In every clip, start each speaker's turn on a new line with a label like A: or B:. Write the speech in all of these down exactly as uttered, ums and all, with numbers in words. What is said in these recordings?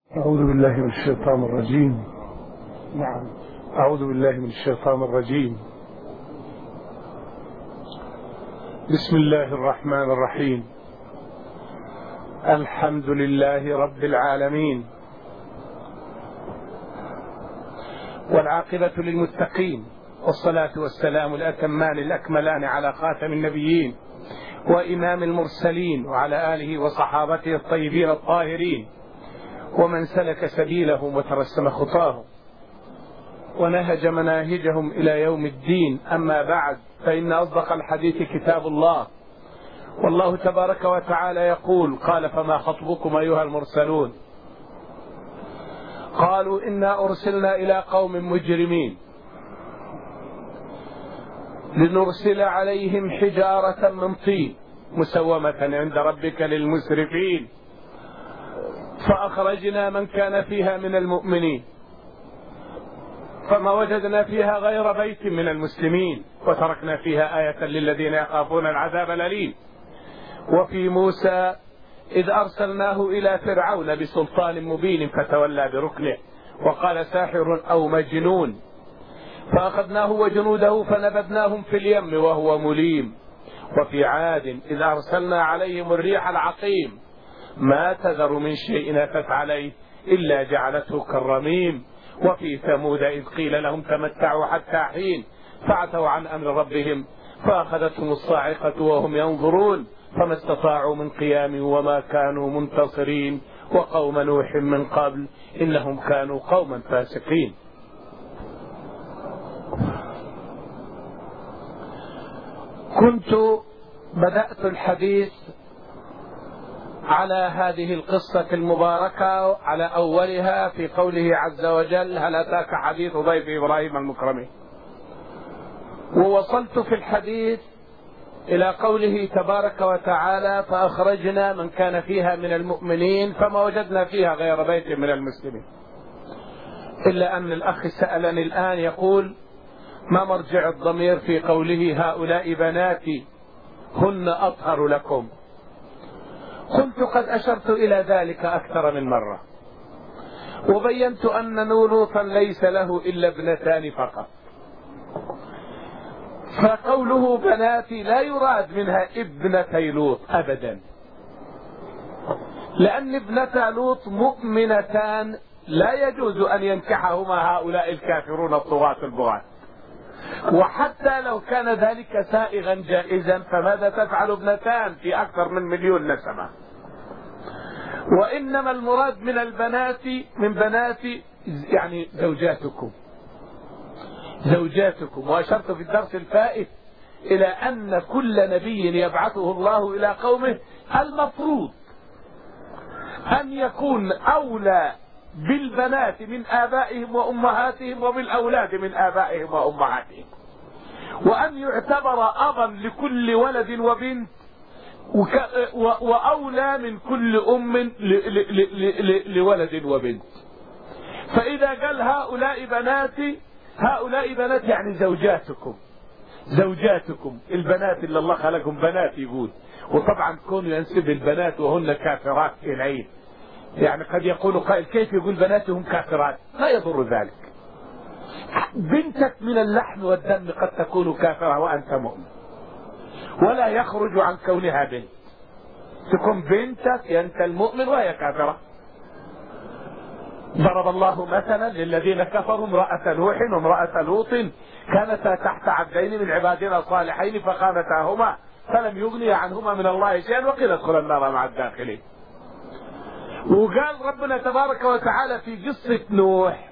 A: أعوذ بالله من الشيطان الرجيم. نعم أعوذ بالله من الشيطان الرجيم. بسم الله الرحمن الرحيم. الحمد لله رب العالمين، والعاقبة للمتقين، والصلاة والسلام الأتمان الأكملان على خاتم النبيين وإمام المرسلين وعلى آله وصحابته الطيبين الطاهرين ومن سلك سبيلهم وترسم خطاهم ونهج مناهجهم إلى يوم الدين. أما بعد، فإن أصدق الحديث كتاب الله، والله تبارك وتعالى يقول: قال فما خطبكم أيها المرسلون؟ قالوا إنا أرسلنا إلى قوم مجرمين لنرسل عليهم حجارة من طين مسومة عند ربك للمسرفين، فأخرجنا من كان فيها من المؤمنين فما وجدنا فيها غير بيت من المسلمين، وتركنا فيها آية للذين يخافون العذاب الأليم. وفي موسى إذ أرسلناه إلى فرعون بسلطان مبين فتولى بركنه وقال ساحر أو مجنون، فأخذناه وجنوده فنبذناهم في اليم وهو مليم. وفي عاد إذ أرسلنا عليهم الريح العقيم ما تذر من شيء أتت عليه إلا جعلته كالرميم. وفي ثمود إذ قيل لهم تمتعوا حتى حين فعتوا عن أمر ربهم فأخذتهم الصاعقة وهم ينظرون فما استطاعوا من قيام وما كانوا منتصرين. وقوم نوح من قبل إنهم كانوا قوما فاسقين. كنت بدأت الحديث على هذه القصة المباركة على أولها في قوله عز وجل: هل أتاك حديث ضيف إبراهيم المكرمين؟ ووصلت في الحديث إلى قوله تبارك وتعالى: فأخرجنا من كان فيها من المؤمنين فما وجدنا فيها غير بيت من المسلمين. إلا أن الأخ سألني الآن يقول: ما مرجع الضمير في قوله هؤلاء بناتي هن أطهر لكم؟ قلت قد أشرت إلى ذلك أكثر من مرة، وبينت أن لوطا ليس له إلا ابنتان فقط، فقوله بناتي لا يراد منها ابنتي لوط أبدا، لأن ابنتا لوط مؤمنتان لا يجوز أن ينكحهما هؤلاء الكافرون الطغاة البغاة. وحتى لو كان ذلك سائغا جائزا فماذا تفعل ابنتان في أكثر من مليون نسمة؟ وإنما المراد من البنات من بنات يعني زوجاتكم زوجاتكم وأشرت في الدرس الفائت إلى أن كل نبي يبعثه الله إلى قومه المفروض أن يكون أولى بالبنات من آبائهم وأمهاتهم وبالأولاد من آبائهم وأمهاتهم، وأن يعتبر أبا لكل ولد وبنت وأولى من كل أم لولد وبنت. فإذا قال هؤلاء بناتي، هؤلاء بنات يعني زوجاتكم زوجاتكم البنات اللي الله خلقهم بنات يقول. وطبعا كونوا ينسب البنات وهن كافرات إليه، يعني قد يقول قائل كيف يقول بناتهم كافرات؟ لا يضر ذلك. بنتك من اللحم والدم قد تكون كافرة وأنت مؤمن، ولا يخرج عن كونها بنت. تكون بنتك أنت المؤمن وهي كافرة. ضرب الله مثلا للذين كفروا امرأة نوح وامرأة لوط كانتا تحت عبدين من عبادنا الصالحين فخانتاهما فلم يغني عنهما من الله شيئا وقيل ادخلا النار مع الداخلين. وقال ربنا تبارك وتعالى في قصة نوح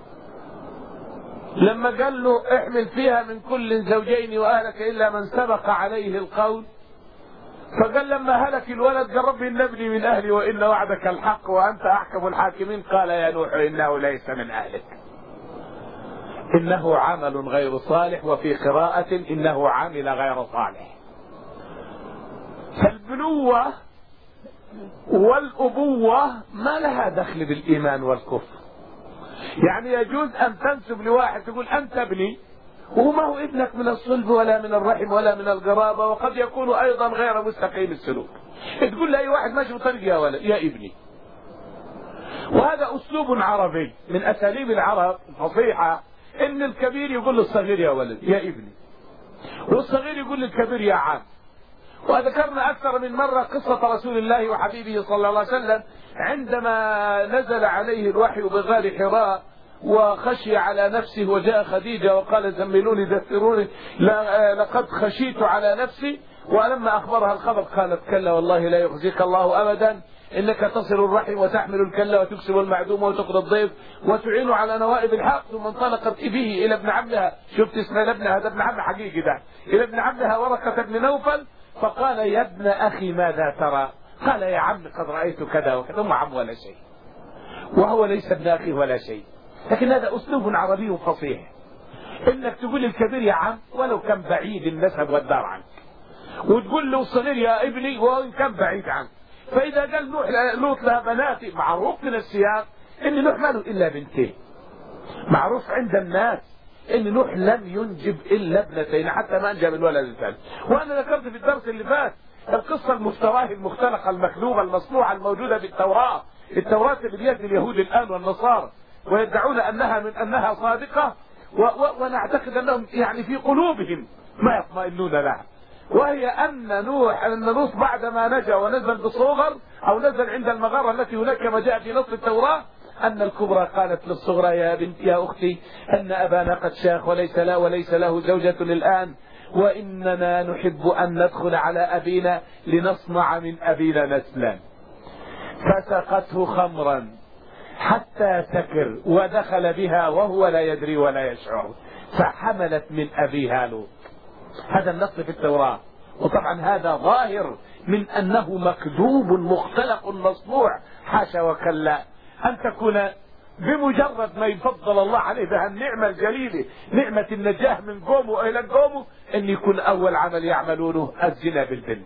A: لما قال له احمل فيها من كل زوجين وأهلك إلا من سبق عليه القول، فقال لما هلك الولد قال ربي إن ابني من أهلي وإن وعدك الحق وأنت أحكم الحاكمين. قال يا نوح إنه ليس من أهلك إنه عمل غير صالح، وفي قراءة إنه عمل غير صالح. فالبنوة والأبوة ما لها دخل بالإيمان والكفر. يعني يجوز أن تنسب لواحد تقول أنت ابني وهو ما هو ابنك من الصلب ولا من الرحم ولا من القرابة، وقد يكون أيضا غير مستقيم السلوك. تقول لأي واحد ماشي بطريق يا ولد يا ابني. وهذا أسلوب عربي من أساليب العرب الفصيحة، إن الكبير يقول للصغير يا ولد يا ابني، والصغير يقول للكبير يا عم. وذكرنا أكثر من مرة قصة رسول الله وحبيبه صلى الله عليه وسلم عندما نزل عليه الوحي بغار حراء وخشي على نفسه، وجاء خديجة وقال زملوني دثروني لقد خشيت على نفسي، ولما أخبرها الخبر قالت كلا والله لا يخزيك الله أبدا، إنك تصل الرحم وتحمل الكلة وتكسب المعدوم وتقضي الضيف وتعين على نوائب الحق. ثم انطلقت به إلى ابن عمها، شفت اسماعيل ابنها، هذا ابن عم حقيقي ده، إلى ابن عمها ورقة بن نوفل، فقال يا ابن أخي ماذا ترى؟ قال يا عم قد رأيت كذا وكذا. ثم عم ولا شيء، وهو ليس ابن أخي ولا شيء. لكن هذا أسلوب عربي فصيح، إنك تقول للكبير يا عم ولو كان بعيد النسب والدار عنك، وتقول له الصغير يا ابني وإن كان بعيد عنك. فإذا قال نوح لوط لها بناتي، معروف من السياق إن نوح ما له إلا بنتين، معروف عند الناس إن نوح لم ينجب إلا ابنتين، حتى ما أنجب الولد الثاني. وأنا ذكرت في الدرس اللي فات القصة المفتراه المختلقة المكذوبة المصنوعة الموجودة في التوراة، التوراة اللي بيد اليهود الآن والنصارى، ويدعون أنها من أنها صادقة، ونعتقد أنهم يعني في قلوبهم ما يطمئنون لها، وهي أن نوح أن نوح بعدما نجا ونزل بصغر أو نزل عند المغارة التي هناك كما جاء في نص التوراة، أن الكبرى قالت للصغرى يا بنت يا أختي أن أبانا قد شاخ وليس له وليس له زوجة الآن، وإننا نحب أن ندخل على أبينا لنصنع من أبينا نسلا. فسقته خمرا حتى سكر ودخل بها وهو لا يدري ولا يشعر، فحملت من أبيها لوط. هذا النص في التوراة، وطبعا هذا ظاهر من أنه مكذوب مختلق مصنوع، حاشا وكلا أن تكون بمجرد ما يفضل الله عليه بها النعمة الجليلة، نعمة النجاة من قومه إلى قومه، أن يكون أول عمل يعملونه الزنا بالبنت.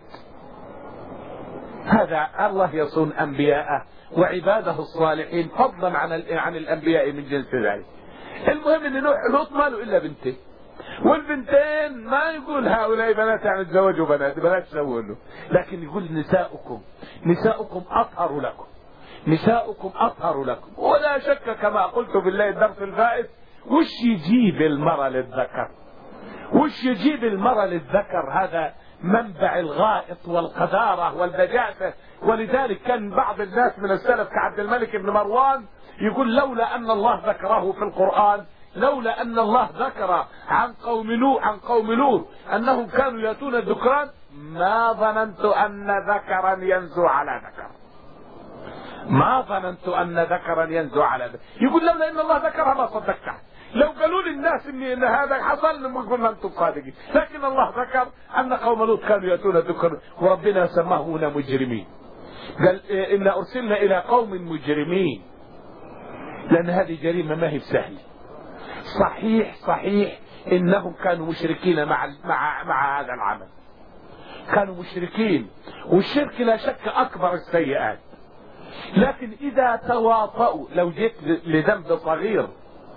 A: هذا الله يصون أنبياءه وعباده الصالحين فضلا عن عن الأنبياء من جنس ذلك. المهم أن نوح لوط ما له إلا بنتين، والبنتين ما يقول هؤلاء بنات يعني تزوجوا بنات بنات تسووا له، لكن يقول نساؤكم نساؤكم أطهر لكم نساؤكم أطهر لكم. ولا شك كما قلت بالله الدرس الفائت، وش يجيب المرأة للذكر؟ وش يجيب المرأة للذكر؟ هذا منبع الغائط والقذارة والبجاسة. ولذلك كان بعض الناس من السلف كعبد الملك بن مروان يقول لولا أن الله ذكره في القرآن، لولا أن الله ذكر عن قوم نوح عن قوم لوط أنهم كانوا يأتون الذكران ما ظننت أن ذكرا ينزو على ذكر، ما ظننت أن ذكرا ينزو على ذكر. يقول لولا أن الله ذكرها ما صدقته، لو قالوا للناس إن, إن هذا حصل ما قلنا أنتم صادقين، لكن الله ذكر أن قوم لوط كانوا يأتون الذكر، وربنا سماهون مجرمين. قال إن أرسلنا إلى قوم مجرمين، لأن هذه جريمة ما هي سهلة. صحيح صحيح إنهم كانوا مشركين مع مع مع هذا العمل، كانوا مشركين، والشرك لا شك أكبر السيئات. لكن إذا تواطؤوا، لو جيت لذنب صغير،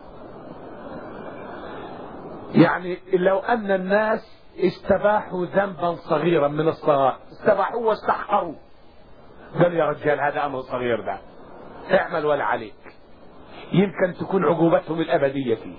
A: يعني لو أن الناس استباحوا ذنبا صغيرا من الصغائر، استباحوه واستحقروا، قال يا رجال هذا أمر صغير ده اعمل ولا عليك، يمكن تكون عقوبتهم الأبدية فيه.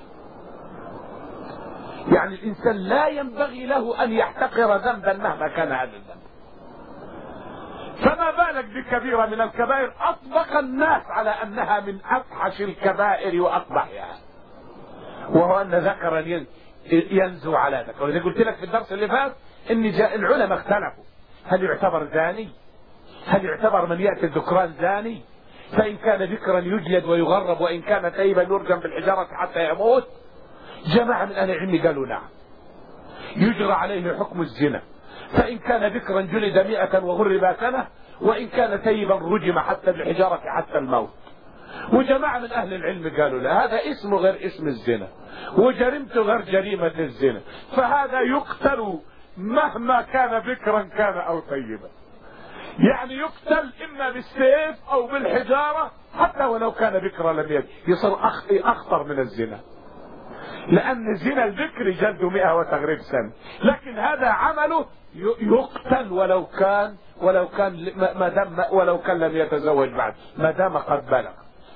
A: يعني الإنسان لا ينبغي له أن يحتقر ذنبا مهما كان هذا الذنب. فما بالك بكبيرة من الكبائر أطبق الناس على أنها من أفحش الكبائر وأقبحها، وهو أن ذكرا ينزو على ذكر. وإذا قلت لك في الدرس اللي فات إن جاء العلماء اختلفوا، هل يعتبر زاني؟ هل يعتبر من يأتي الذكران زاني؟ فإن كان ذكرا يجلد ويغرب، وإن كان تيبا يرجم بالحجارة حتى يموت. جماعة من أهل العلم قالوا نعم، يجرى عليه حكم الزنا، فإن كان ذكرا جلد مئة وغرب سنة، وإن كان تيبا رجم حتى بالحجارة حتى الموت. وجماعة من أهل العلم قالوا لا، هذا اسمه غير اسم الزنا، وجريمته غير جريمة الزنا، فهذا يقتل مهما كان ذكرا كان أو طيبا. يعني يقتل إما بالسيف أو بالحجارة، حتى ولو كان ذكرا لم يكن، يصير أخطر من الزنا، لأن الزنا الذكر جلد مئة وتغريب سنة، لكن هذا عمله يقتل ولو كان ولو كان ما دام ولو كان لم يتزوج بعد، ما دام قد بلغ.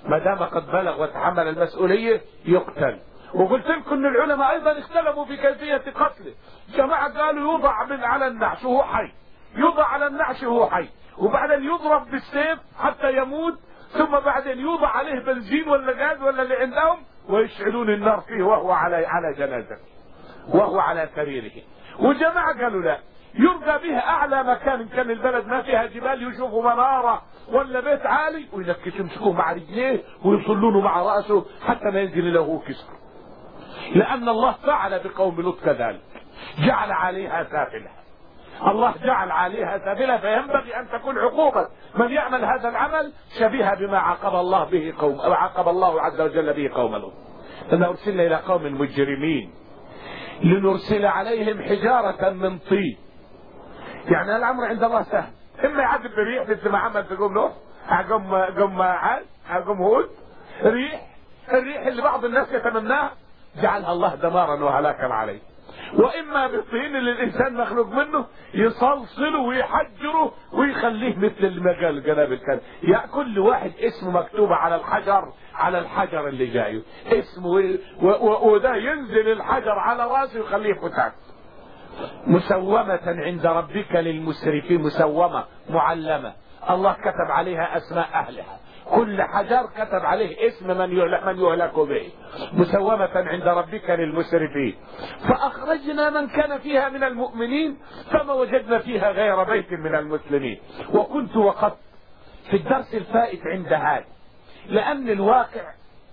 A: ما دام قد بلغ وتحمل المسؤولية يقتل. وقلت لكم ان العلماء ايضا اختلفوا في كيفية قتله. جماعة قالوا يوضع من على النعش وهو حي، يوضع على النعش وهو حي، وبعدين يضرب بالسيف حتى يموت، ثم بعدين يوضع عليه بنزين ولا غاز ولا اللي عندهم ويشعلون النار فيه وهو على على جنازته وهو على سريره. وجماعة قالوا لا، يرقى به اعلى مكان، ان كان البلد ما فيها جبال يشوفوا منارة ولا بيت عالي وينكش يمسكوه مع رجليه ويصلونه مع راسه حتى ما ينزل له كسر. لان الله فعل بقوم لوط كذلك، جعل عليها سافلة. الله جعل عليها سافلة، فينبغي ان تكون عقوبة من يعمل هذا العمل شبيهة بما عاقب الله به قوم او عاقب الله عز وجل به قوم لوط. إن أرسلنا إلى قوم مجرمين لنرسل عليهم حجارة من طين. يعني الأمر عند الله سهل، إما يعذب بريح مثل ما عمل في قوم نوح، قوم قوم عاد، قوم هود، ريح، الريح اللي بعض الناس يتمناها جعلها الله دمارا وهلاكا عليه. وإما بالطين اللي الإنسان مخلوق منه يصلصله ويحجره ويخليه مثل المجال جناب الكلب. يعني كل واحد اسمه مكتوب على الحجر، على الحجر اللي جايه اسمه، وده ينزل الحجر على راسه ويخليه فتاك. مسومة عند ربك للمسرفين، مسومة معلمة، الله كتب عليها أسماء أهلها، كل حجر كتب عليه اسم من يهلك, من يهلك به. مسومة عند ربك للمسرفين. فأخرجنا من كان فيها من المؤمنين فما وجدنا فيها غير بيت من المسلمين. وكنت وقفت في الدرس الفائت عند هذا، لأن الواقع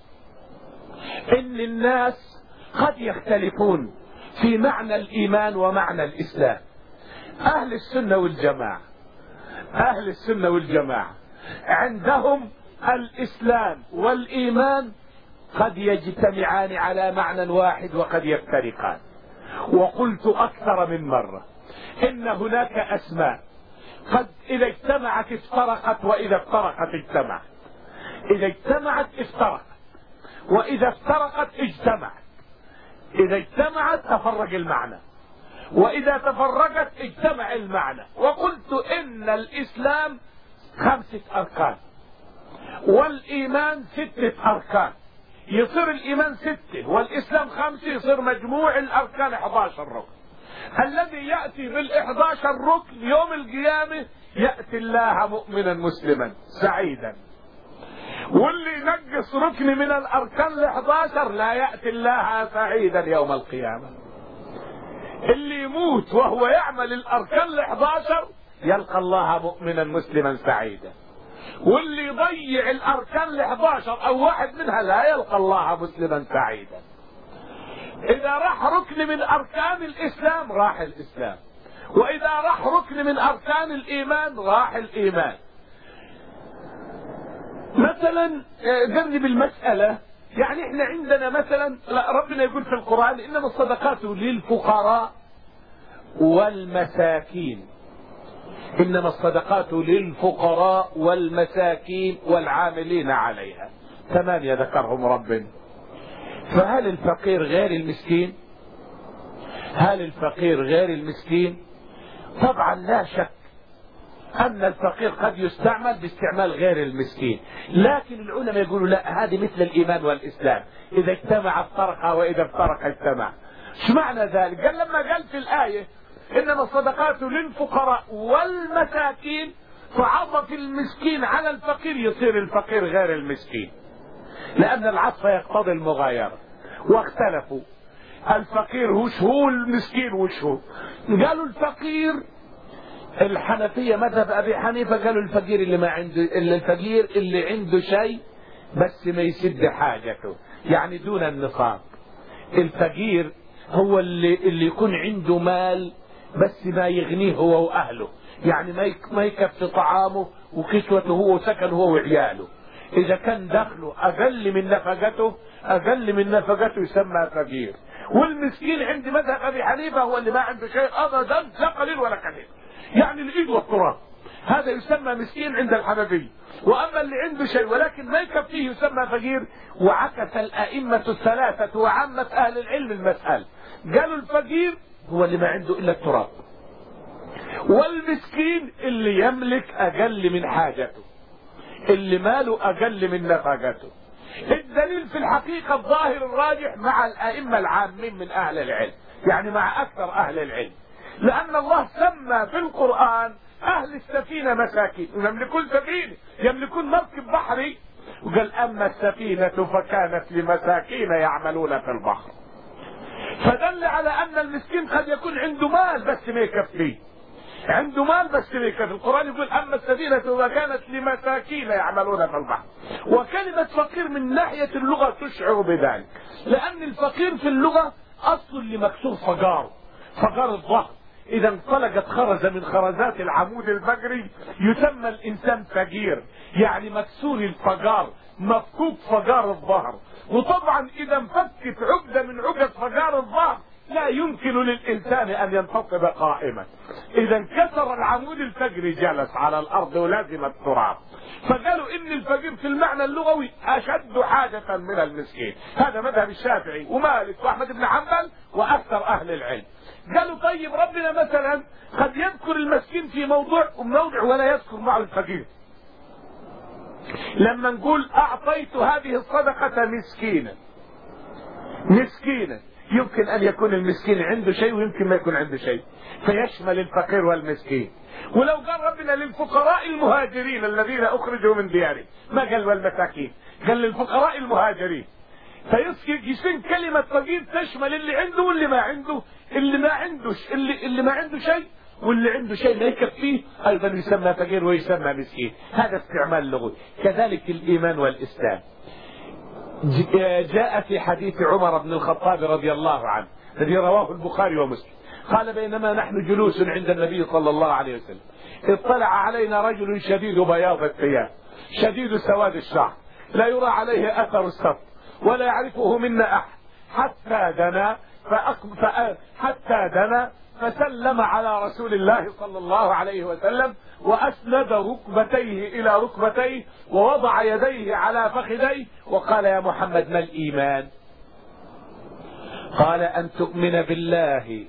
A: إن الناس قد يختلفون في معنى الإيمان ومعنى الإسلام. أهل السنة والجماعة أهل السنة والجماعة عندهم الإسلام والإيمان قد يجتمعان على معنى واحد وقد يفترقان. وقلت أكثر من مرة إن هناك أسماء قد إذا اجتمعت افترقت، وإذا افترقت اجتمعت، إذا اجتمعت افترقت، وإذا افترقت اجتمعت، إذا اجتمعت تفرق المعنى، وإذا تفرقت اجتمع المعنى. وقلت إن الإسلام خمسة أركان والإيمان ستة أركان، يصير الإيمان ستة والإسلام خمسة، يصير مجموع الأركان أحد عشر ركن. الذي يأتي بالأحد عشر ركن يوم القيامة يأتي الله مؤمنا مسلما سعيدا، واللي ينقص ركن من الأركان الأحد عشر لا يأتي الله سعيدا يوم القيامة. اللي يموت وهو يعمل الأركان الأحد عشر يلقى الله مؤمنا مسلما سعيدا، واللي يضيع الأركان الأحد عشر أو واحد منها لا يلقى الله مسلما سعيدا. إذا راح ركن من أركان الإسلام راح الإسلام، وإذا راح ركن من أركان الإيمان راح الإيمان. مثلا جرب المسألة، يعني احنا عندنا مثلا ربنا يقول في القرآن إنما الصدقات للفقراء والمساكين، إنما الصدقات للفقراء والمساكين والعاملين عليها، ثمانية ذكرهم ربنا. فهل الفقير غير المسكين؟ هل الفقير غير المسكين؟ طبعا لا شك أن الفقير قد يستعمل باستعمال غير المسكين، لكن العلماء يقولوا لا، هذه مثل الإيمان والإسلام، إذا اجتمع افترق وإذا افترق اجتمع. شو معنى ذلك؟ قال لما قال في الآية إنما الصدقات للفقراء والمساكين فعطف المسكين على الفقير، يصير الفقير غير المسكين، لأن العطف يقتضي المغايرة. واختلفوا الفقير وش هو، المسكين وش هو. قالوا الفقير، الحنفية مذهب أبي حنيفة قالوا الفقير اللي ما عنده، إلا الفقير اللي عنده شيء بس ما يسد حاجته، يعني دون النصاب. الفقير هو اللي اللي يكون عنده مال بس ما يغنيه هو وأهله، يعني ما ما يكفي طعامه وكسوته هو وسكنه هو وعياله. إذا كان دخله أقل من نفقته أقل من نفقته يسمى فقير. والمسكين عند مذهب أبي حنيفة هو اللي ما عنده شيء أبدا، لا قليل ولا كثير، يعني الإيد والتراب، هذا يسمى مسكين عند الحنفية. وأما اللي عنده شيء ولكن ما يكفيه يسمى فقير. وعكس الأئمة الثلاثة وعامة أهل العلم المسألة، قالوا الفقير هو اللي ما عنده إلا التراب، والمسكين اللي يملك أقل من حاجته. اللي ماله أقل من نفقته. الدليل في الحقيقة الظاهر الراجح مع الأئمة العامين من أهل العلم، يعني مع أكثر أهل العلم، لأن الله سمى في القرآن أهل السفينة مساكين، يملكون سفينة، يملكون مركب بحري، وقال أما السفينة فكانت لمساكين يعملون في البحر. فدل على أن المسكين قد يكون عنده مال بس ما يكفيه، عنده مال بس ما يكفيه. القرآن يقول أما السفينة فكانت لمساكين يعملون في البحر. وكلمة فقير من ناحية اللغة تشعر بذلك، لأن الفقير في اللغة أصل لمكسور فقار، فقار الظهر. إذا انطلقت خرزة من خرزات العمود الفقري يسمى الإنسان فقير، يعني مكسور الفقار، مفكوك فقار الظهر. وطبعا إذا انفكت عقدة من عقد فقار الظهر لا يمكن للإنسان أن ينتصب قائما. إذا انكسر العمود الفقري جلس على الأرض ولازم التراب. فقالوا إن الفقير في المعنى اللغوي أشد حاجة من المسكين. هذا مذهب الشافعي ومالك وأحمد بن حنبل وأكثر أهل العلم. قالوا طيب ربنا مثلا قد يذكر المسكين في موضوع وموضع ولا يذكر معه الفقير. لما نقول أعطيت هذه الصدقة مسكينا، مسكينا يمكن أن يكون المسكين عنده شيء ويمكن ما يكون عنده شيء، فيشمل الفقير والمسكين. ولو قال ربنا للفقراء المهاجرين الذين أخرجوا من ديارهم، ما قال والمساكين، قال للفقراء المهاجرين. فيصير كلمة فقير تشمل اللي عنده واللي ما عنده، اللي ما عندوش اللي, اللي ما عنده شيء واللي عنده شيء ما يكفيه أيضا يسمى فقير ويسمى مسكين. هذا استعمال لغوي. كذلك الإيمان والإسلام جاء في حديث عمر بن الخطاب رضي الله عنه الذي رواه البخاري ومسلم، قال بينما نحن جلوس عند النبي صلى الله عليه وسلم اطلع علينا رجل شديد بياض الثياب شديد سواد الشعر لا يرى عليه أثر السفر ولا يعرفه منا أحد، حتى دنا حتى دنا فسلم على رسول الله صلى الله عليه وسلم وأسند ركبتيه إلى ركبتيه ووضع يديه على فخذيه وقال يا محمد ما الإيمان؟ قال أن تؤمن بالله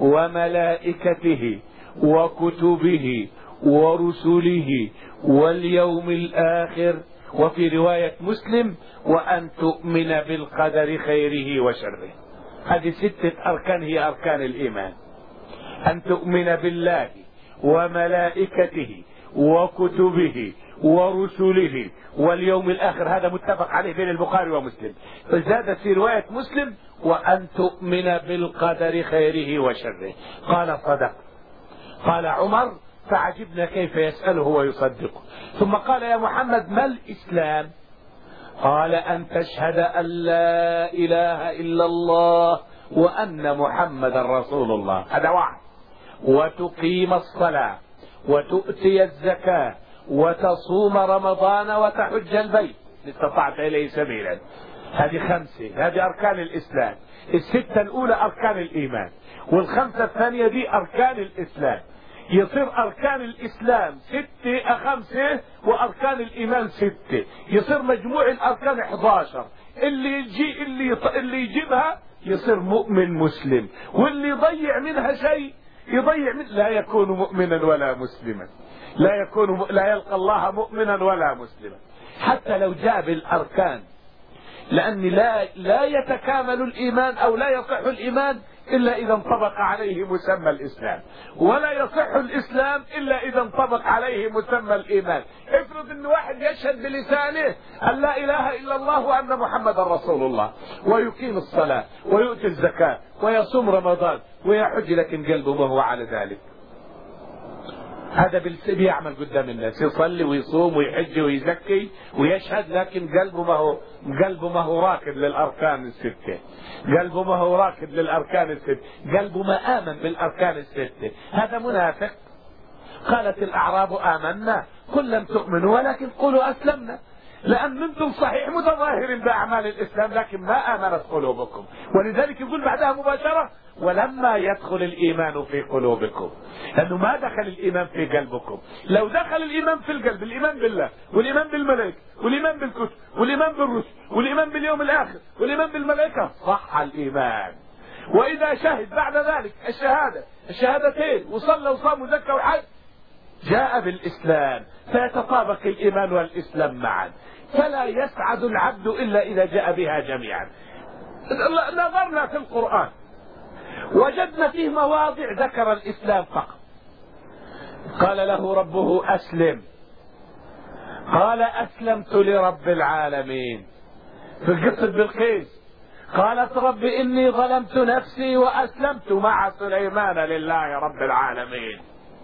A: وملائكته وكتبه ورسله واليوم الآخر، وفي رواية مسلم وأن تؤمن بالقدر خيره وشره. هذه ستة أركان هي أركان الإيمان. أن تؤمن بالله وملائكته وكتبه ورسله واليوم الآخر، هذا متفق عليه بين البخاري ومسلم. فزادت في رواية مسلم وأن تؤمن بالقدر خيره وشره. قال صدق. قال عمر فعجبنا كيف يسأله ويصدقه. ثم قال يا محمد ما الإسلام؟ قال أن تشهد أن لا إله إلا الله وأن محمد رسول الله، هذا واحد، وتقيم الصلاة وتؤتي الزكاة وتصوم رمضان وتحج البيت إن استطعت إليه سبيلا. هذه خمسة، هذه أركان الإسلام. الستة الأولى أركان الإيمان، والخمسة الثانية دي أركان الإسلام. يصير أركان الإسلام ستة خمسة وأركان الإيمان ستة، يصير مجموع الأركان إحدى عشر. اللي يجي اللي اللي يجيبها يصير مؤمن مسلم، واللي يضيع منها شيء يضيع من لا يكون مؤمنا ولا مسلما، لا يكون لا يلقى الله مؤمنا ولا مسلما حتى لو جاب الأركان، لأن لا لا يتكامل الإيمان أو لا يصح الإيمان إلا إذا انطبق عليه مسمى الإسلام، ولا يصح الإسلام إلا إذا انطبق عليه مسمى الإيمان. افرض أن واحد يشهد بلسانه أن لا إله إلا الله وأن محمد رسول الله ويقيم الصلاة ويؤتي الزكاة ويصوم رمضان ويحج، لكن قلبه ما هو على ذلك. هذا بالسبب يعمل قدام الناس، يصلي ويصوم ويحج ويزكي ويشهد، لكن قلبه ما هو قلبه ما هو راكد للأركان الستة، قلبه ما هو راكد للأركان الستة، قلبه ما آمن بالأركان الستة، هذا منافق. قالت الأعراب آمنا قل لم تؤمنوا ولكن قولوا أسلمنا، لأن أنتم صحيح متظاهرين بأعمال الإسلام لكن ما آمنت قلوبكم. ولذلك يقول بعدها مباشرة ولما يدخل الإيمان في قلوبكم، لأنه ما دخل الإيمان في قلبكم. لو دخل الإيمان في القلب، الإيمان بالله والإيمان بالملائكة والإيمان بالكتب والإيمان بالرسل والإيمان باليوم الآخر والإيمان بالملائكة، صح الإيمان. وإذا شهد بعد ذلك الشهادة الشهادتين وصلى وصام وزكى وحج، جاء بالإسلام فيتطابق الإيمان والإسلام معا، فلا يسعد العبد إلا إذا جاء بها جميعا. نظرنا في القرآن وجدنا فيه مواضع ذكر الإسلام فقط. قال له ربه أسلم، قال أسلمت لرب العالمين. في قصة بلقيس قالت رب إني ظلمت نفسي وأسلمت مع سليمان لله رب العالمين.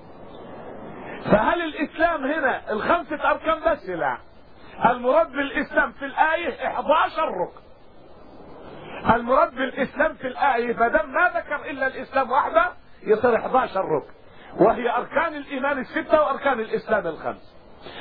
A: فهل الإسلام هنا الخمسة أركان بس؟ لا، المراد بالإسلام في الآية إحدى عشر ركن. المراد بالإسلام في الآية فدم ما ذكر إلا الإسلام وحده يصير إحدى عشر ركن، وهي أركان الإيمان الستة وأركان الإسلام الخمس.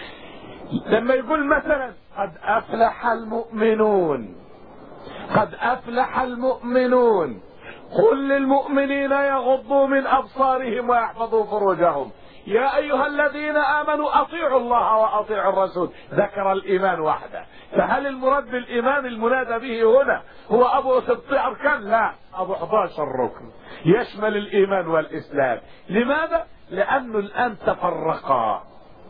A: لما يقول مثلا قد أفلح المؤمنون، قد أفلح المؤمنون، قل للمؤمنين يغضوا من أبصارهم ويحفظوا فروجهم، يا أيها الذين آمنوا أطيعوا الله وأطيعوا الرسول. ذكر الإيمان وحده. فهل المراد بالإيمان المنادى به هنا هو أبو ست أركان؟ لا، أبو إحدى عشر ركن يشمل الإيمان والإسلام. لماذا؟ لأنه الآن تفرقا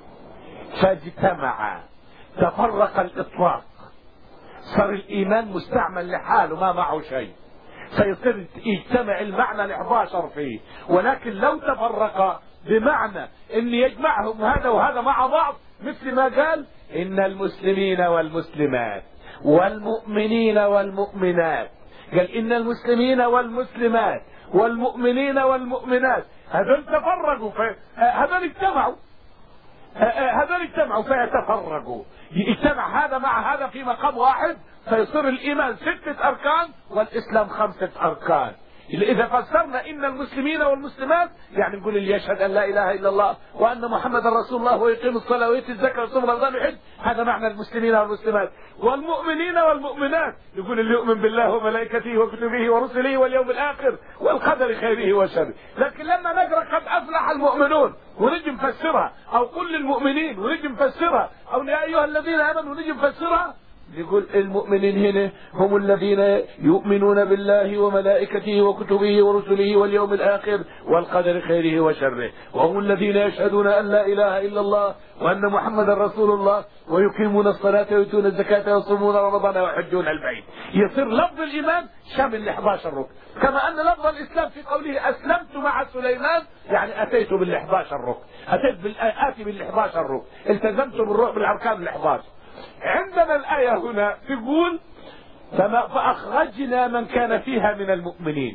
A: فاجتمعا، تفرق الإطلاق، صار الإيمان مستعمل لحاله ما معه شيء، فيصير يجتمع المعنى الإحدى عشر فيه. ولكن لو تفرق بمعنى ان يجمعهم هذا وهذا مع بعض، مثل ما قال ان المسلمين والمسلمات والمؤمنين والمؤمنات، قال ان المسلمين والمسلمات والمؤمنين والمؤمنات، هذول تفرقوا هذول اجتمعوا هذول اجتمعوا فيتفرقوا، يجتمع هذا مع هذا في مقام واحد، فيصير الايمان ستة اركان والاسلام خمسة اركان. إذا فسرنا إن المسلمين والمسلمات يعني نقول اللي يشهد أن لا إله إلا الله وأن محمد رسول الله ويقيم الصلاة ويؤتي الزكاة ويصوم رمضان ويحج، هذا معنى المسلمين والمسلمات. والمؤمنين والمؤمنات يقول اللي يؤمن بالله وملائكته وكتبه ورسله واليوم الآخر والقدر خيره وشره. لكن لما نقرأ قد أفلح المؤمنون ونجي نفسرها، أو قل للمؤمنين ونجي نفسرها، أو يا أيها الذين آمنوا ونجي نفسرها، يقول المؤمنين هنا هم الذين يؤمنون بالله وملائكته وكتبه ورسله واليوم الآخر والقدر خيره وشره، وهم الذين يشهدون أن لا إله إلا الله وأن محمد رسول الله ويقيمون الصلاة ويؤتون الزكاة ويصومون رمضان ويحجون البيت. يصير لفظ الإيمان شامل إحدى عشر ركن، كما أن لفظ الإسلام في قوله أسلمت مع سليمان يعني أتيت بالإحدى عشر ركن، أتيت بالآتي بالإحدى عشر ركن، التزمت بالروح بالأركان الإحدى عشر. عندنا الآية هنا تقول فما فأخرجنا من كان فيها من المؤمنين.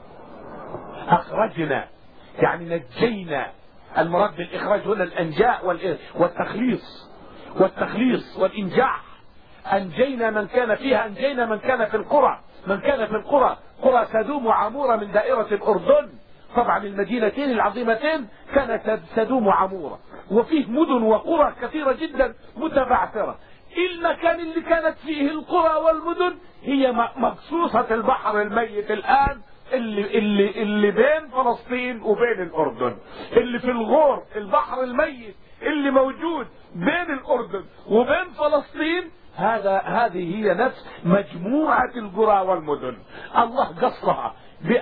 A: أخرجنا يعني نجينا. المراد بالإخراج هنا الأنجاء والتخليص والتخليص والإنجاح. أنجينا من كان فيها، أنجينا من كان في القرى، من كان في القرى، قرى سدوم وعمورة من دائرة الأردن. طبعا المدينتين العظيمتين كانت سدوم وعمورة، وفيه مدن وقرى كثيرة جدا متبعثرة. المكان اللي كانت فيه القرى والمدن هي مقصوصة البحر الميت الآن اللي, اللي, اللي بين فلسطين وبين الأردن، اللي في الغور البحر الميت اللي موجود بين الأردن وبين فلسطين. هذا هذه هي نفس مجموعة القرى والمدن. الله قصها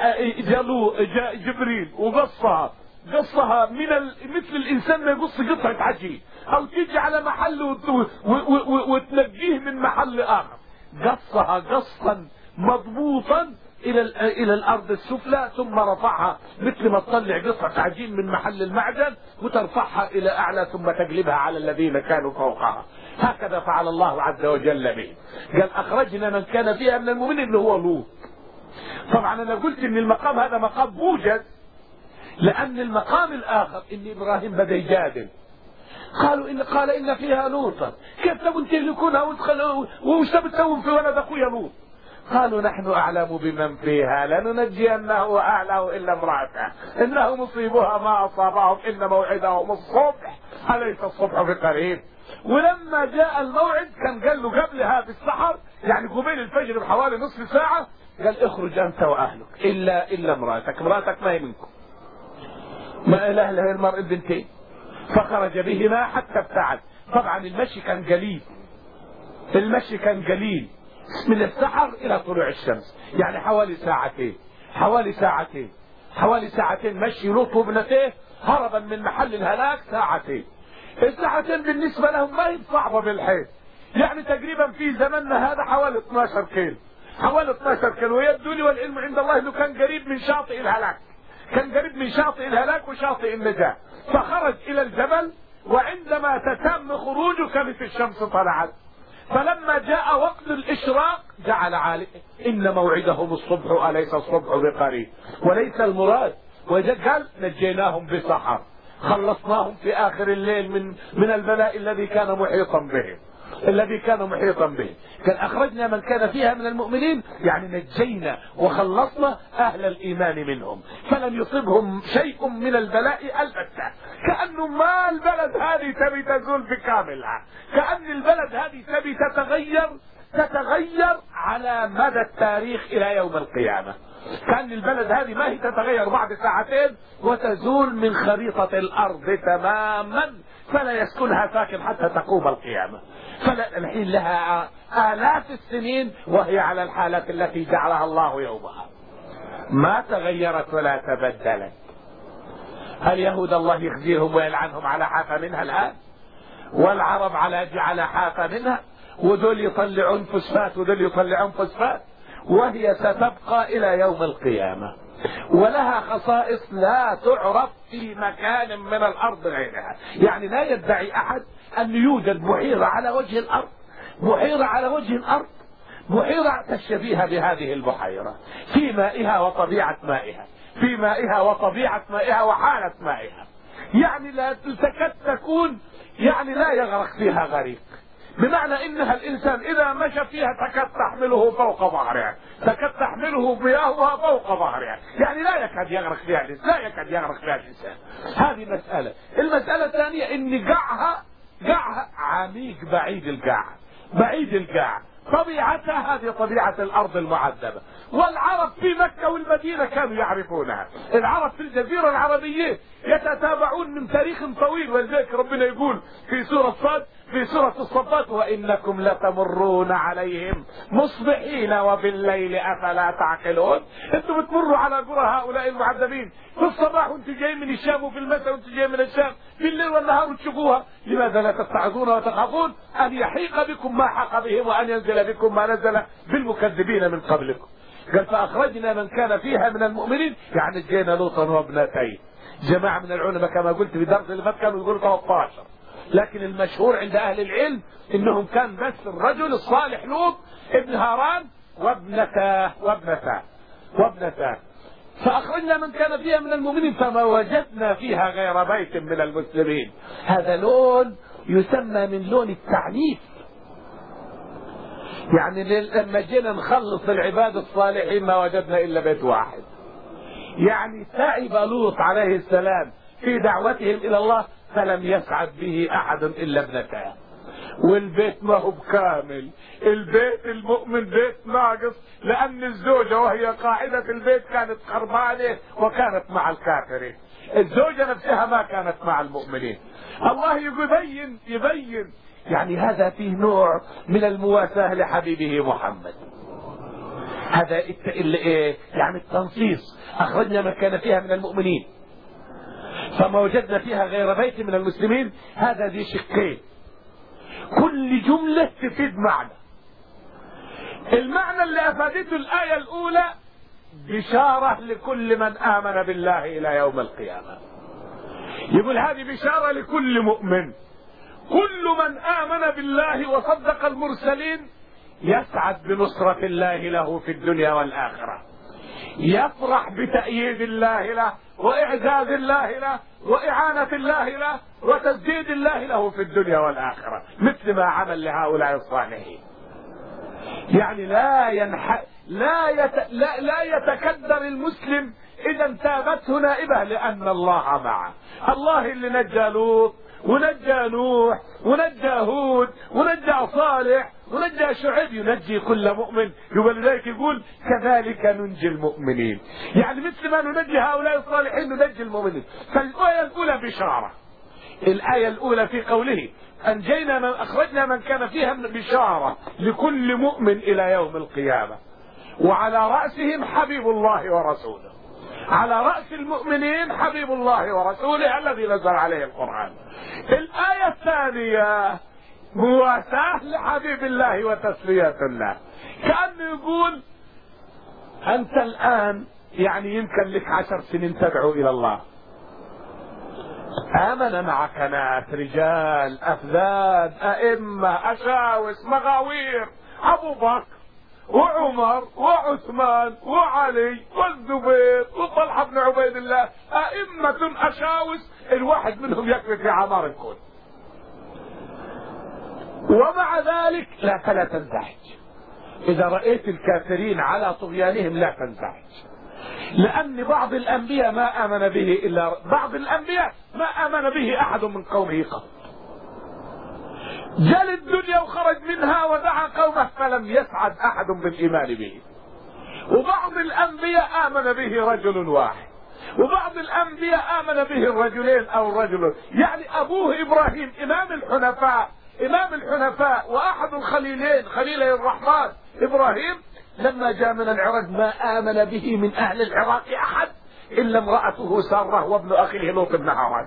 A: جاء جبريل وقصها قصها من ال... مثل الإنسان ما يقص قطعة عجين أو تيجي على محل وت... و... و... وتنجيه من محل آخر. قصها قصا مضبوطا إلى ال... إلى الأرض السفلى، ثم رفعها مثل ما تطلع قطعة عجين من محل المعدن وترفعها إلى أعلى ثم تقلبها على الذين كانوا فوقها. هكذا فعل الله عز وجل به. قال أخرجنا من كان فيها من المؤمنين اللي هو لوط. طبعا أنا قلت إن المقام هذا مقام موجز، لأن المقام الآخر إن إبراهيم بدأ يجادل. قالوا إن قال إن فيها لوطا، كيف تبون تهلكونها وتخلوا وش تبون تسوون في ولد أخويا لوط؟ قالوا نحن أعلم بمن فيها لننجينه وأهله إلا امرأته إنه مصيبها ما أصابهم إن موعدهم الصبح أليس الصبح بقريب. ولما جاء الموعد كان قال له قبلها بالسحر يعني قبيل الفجر بحوالي نصف ساعة، قال اخرج أنت وأهلك إلا إلا امرأتك، امرأتك ما هي منكم، ما إله له المرء البنتين. فخرج بهما حتى ابتعد. طبعا المشي كان قليل، المشي كان قليل من السحر إلى طلوع الشمس، يعني حوالي ساعتين حوالي ساعتين حوالي ساعتين مشي لوط وابنته هربا من محل الهلاك ساعتين. الساعتين بالنسبة لهم ما هي صعبة بالحيل، يعني تقريبا في زمننا هذا حوالي اثناشر كيلو، حوالي اثناشر كيلو. ويبدو لي والعلم عند الله انه كان قريب من شاطئ الهلاك، كان قريب من شاطئ الهلاك وشاطئ النجاة. فخرج الى الجبل، وعندما تتم خروجه كانت الشمس طلعت. فلما جاء وقت الاشراق جعل عالي ان موعدهم الصبح اليس الصبح بقريب، وليس المراد. وقال نجيناهم بسحر، خلصناهم في اخر الليل من من البلاء الذي كان محيطا بهم، الذي كان محيطا به. كان اخرجنا من كان فيها من المؤمنين، يعني نجينا وخلصنا اهل الايمان منهم، فلم يصبهم شيء من البلاء البتة. كأنه ما البلد هذه تبي تزول بكاملها، كأن البلد هذه تبي تتغير تتغير على مدى التاريخ الى يوم القيامة. كأن البلد هذه ما هي تتغير بعد ساعتين وتزول من خريطة الارض تماما، فلا يسكنها ساكن حتى تقوم القيامة. فالحين لها آلاف السنين وهي على الحالة التي جعلها الله يومها، ما تغيرت ولا تبدلت. اليهود الله يخزيهم ويلعنهم على حافة منها الآن، والعرب على على حافة منها، وذول يطلعون فوسفات وذول يطلعون فوسفات، وهي ستبقى إلى يوم القيامة، ولها خصائص لا تعرف في مكان من الأرض غيرها. يعني لا يدعي أحد أن يوجد بحيرة على وجه الأرض، بحيرة على وجه الأرض، بحيرة تشبيه بهذه البحيرة في مائها وطبيعة مائها، في مائها وطبيعة مائها وحالة مائها، يعني لا تكاد تكون يعني لا يغرق فيها غريق، بمعنى انها الانسان اذا مشى فيها تكاد تحمله فوق ظهرها، تكاد تحمله مياهها فوق ظهرها، يعني لا يكاد يغرق فيها الانسان، لا يكاد يغرق فيها الانسان. هذه مسألة. المسألة الثانية ان قعها قعها عميق بعيد القاع، بعيد القاع، طبيعتها هذه طبيعة الارض المعذبة. والعرب في مكة والمدينة كانوا يعرفونها، العرب في الجزيرة العربية يتتابعون من تاريخ طويل، ولذلك ربنا يقول في سورة صاد في سورة الصفات وإنكم لتمرون عليهم مصبحين وبالليل أفلا تعقلون. انتم بتمروا على قرى هؤلاء المعذبين في الصباح وانتم جايين من الشام، وفي المساء وانتم جايين من الشام، في الليل والنهار وتشوفوها. لماذا لا تتعظون وتخافون أن يحيق بكم ما حق بهم وأن ينزل بكم ما نزل بالمكذبين من قبلكم؟ قال فأخرجنا من كان فيها من المؤمنين، يعني جينا لوطا وابنتين. جماعة من العلماء كما قلت في درس اللي فات كانوا يقولوا ثلاثة عشر، لكن المشهور عند أهل العلم إنهم كان بس الرجل الصالح لوط ابن هاران وابنتاه وابنتاه وابنتاه. فأخرجنا من كان فيها من المؤمنين فما وجدنا فيها غير بيت من المسلمين. هذا لون يسمى من لون التعنيف، يعني لما جينا نخلص العباد الصالحين ما وجدنا إلا بيت واحد. يعني تعب لوط عليه السلام في دعوتهم إلى الله فلم يسعد به أحد إلا ابنتاه، والبيت ما هو بكامل، البيت المؤمن بيت ناقص، لأن الزوجة وهي قاعدة البيت كانت خربانة وكانت مع الكافرين، الزوجة نفسها ما كانت مع المؤمنين. الله يبين يبين يعني هذا فيه نوع من المواساة لحبيبه محمد. هذا يعني التنصيص. أخرجنا ما كان فيها من المؤمنين فما وجدنا فيها غير بيت من المسلمين. هذا ذي شقين، كل جملة تفيد معنى. المعنى اللي أفادته الآية الأولى بشارة لكل من آمن بالله إلى يوم القيامة. يقول هذه بشارة لكل مؤمن، كل من آمن بالله وصدق المرسلين يسعد بنصرة الله له في الدنيا والآخرة، يفرح بتأييد الله له وإعزاز الله له وإعانة الله له وتسديد الله له في الدنيا والآخرة، مثل ما عمل لهؤلاء الصالحين. يعني لا ينح... لا, يت... لا لا يتكدر المسلم إذا انتابته نائبة، لأن الله معه. الله اللي نجى لوط ونجى نوح ونجى هود ونجى صالح ونجى شعيب، ينجي كل مؤمن. ولذلك يقول كذلك ننجي المؤمنين، يعني مثل ما ننجي هؤلاء الصالحين ننجي المؤمنين. فالآية الأولى بشارة، الآية الأولى في قوله أنجينا من أخرجنا من كان فيها من بشارة لكل مؤمن إلى يوم القيامة، وعلى رأسهم حبيب الله ورسوله. على رأس المؤمنين حبيب الله ورسوله الذي نزل عليه القرآن. الآية الثانية مواساة لحبيب الله وتسلية الله، كأنه يقول أنت الآن يعني يمكن لك عشر سنين تدعو إلى الله، آمن معك ناس رجال أفذاذ أئمة أشاوس مغاوير، أبو بكر وعمر وعثمان وعلي والزبير وطلحة بن عبيد الله، أئمة أشاوس الواحد منهم يكفي في عمار الكون، ومع ذلك لا فلا تنزعج. إذا رأيت الكافرين على طغيانهم لا تنزعج، لأن بعض الأنبياء ما آمن به إلا بعض الأنبياء ما آمن به أحد من قومه قط، جل الدنيا وخرج منها ودعا قومه فلم يسعد أحد بالإيمان به. وبعض الأنبياء آمن به رجل واحد، وبعض الأنبياء آمن به الرجلين أو الرجل، يعني أبوه إبراهيم إمام الحنفاء إمام الحنفاء وأحد الخليلين خليلي الرحمن إبراهيم، لما جاء من العراق ما آمن به من أهل العراق أحد إلا امرأته سارة وابن أخيه لوط بن هاران.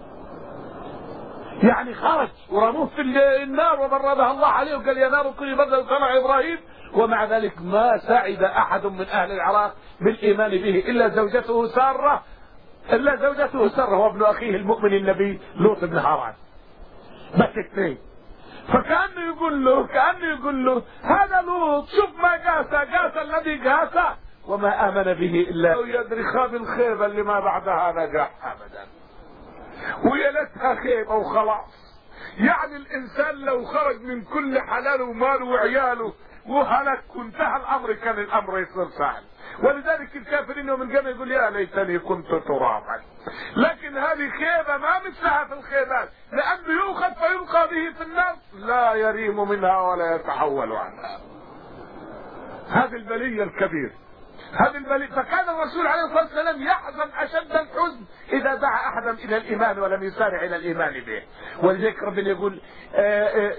A: يعني خرج ورموه في النار وبردها الله عليه وقال يا نار كوني بردا صنع إبراهيم، ومع ذلك ما سعد أحد من أهل العراق بالإيمان به إلا زوجته سارة إلا زوجته سارة وابن أخيه المؤمن النبي لوط بن هاران، بس اثنين. فكأنه يقول له كأنه يقول له هذا لوط شوف ما قاسى قاسى الذي قاسى وما آمن به إلا يدري خاب الخيبة اللي ما بعدها نجاح أبدا، ويلتها خيبة وخلاص. يعني الإنسان لو خرج من كل حلال وماله وعياله وهلك وانتهى الأمر كان الأمر يصير سهل. ولذلك الكافرين يوم القيامة يقول يا ليتني كنت ترابا. لكن هذه خيبة ما مثلها في الخيبات، لأنه يؤخذ فيلقى به في النار لا يريم منها ولا يتحول عنها. هذه البلية الكبيرة، هذه البلية. فكان الرسول عليه الصلاة والسلام يحزن أشد الحزن إذا دعا أحدا إلى الإيمان ولم يسارع إلى الإيمان به. ولذلك ربنا يقول آآ آآ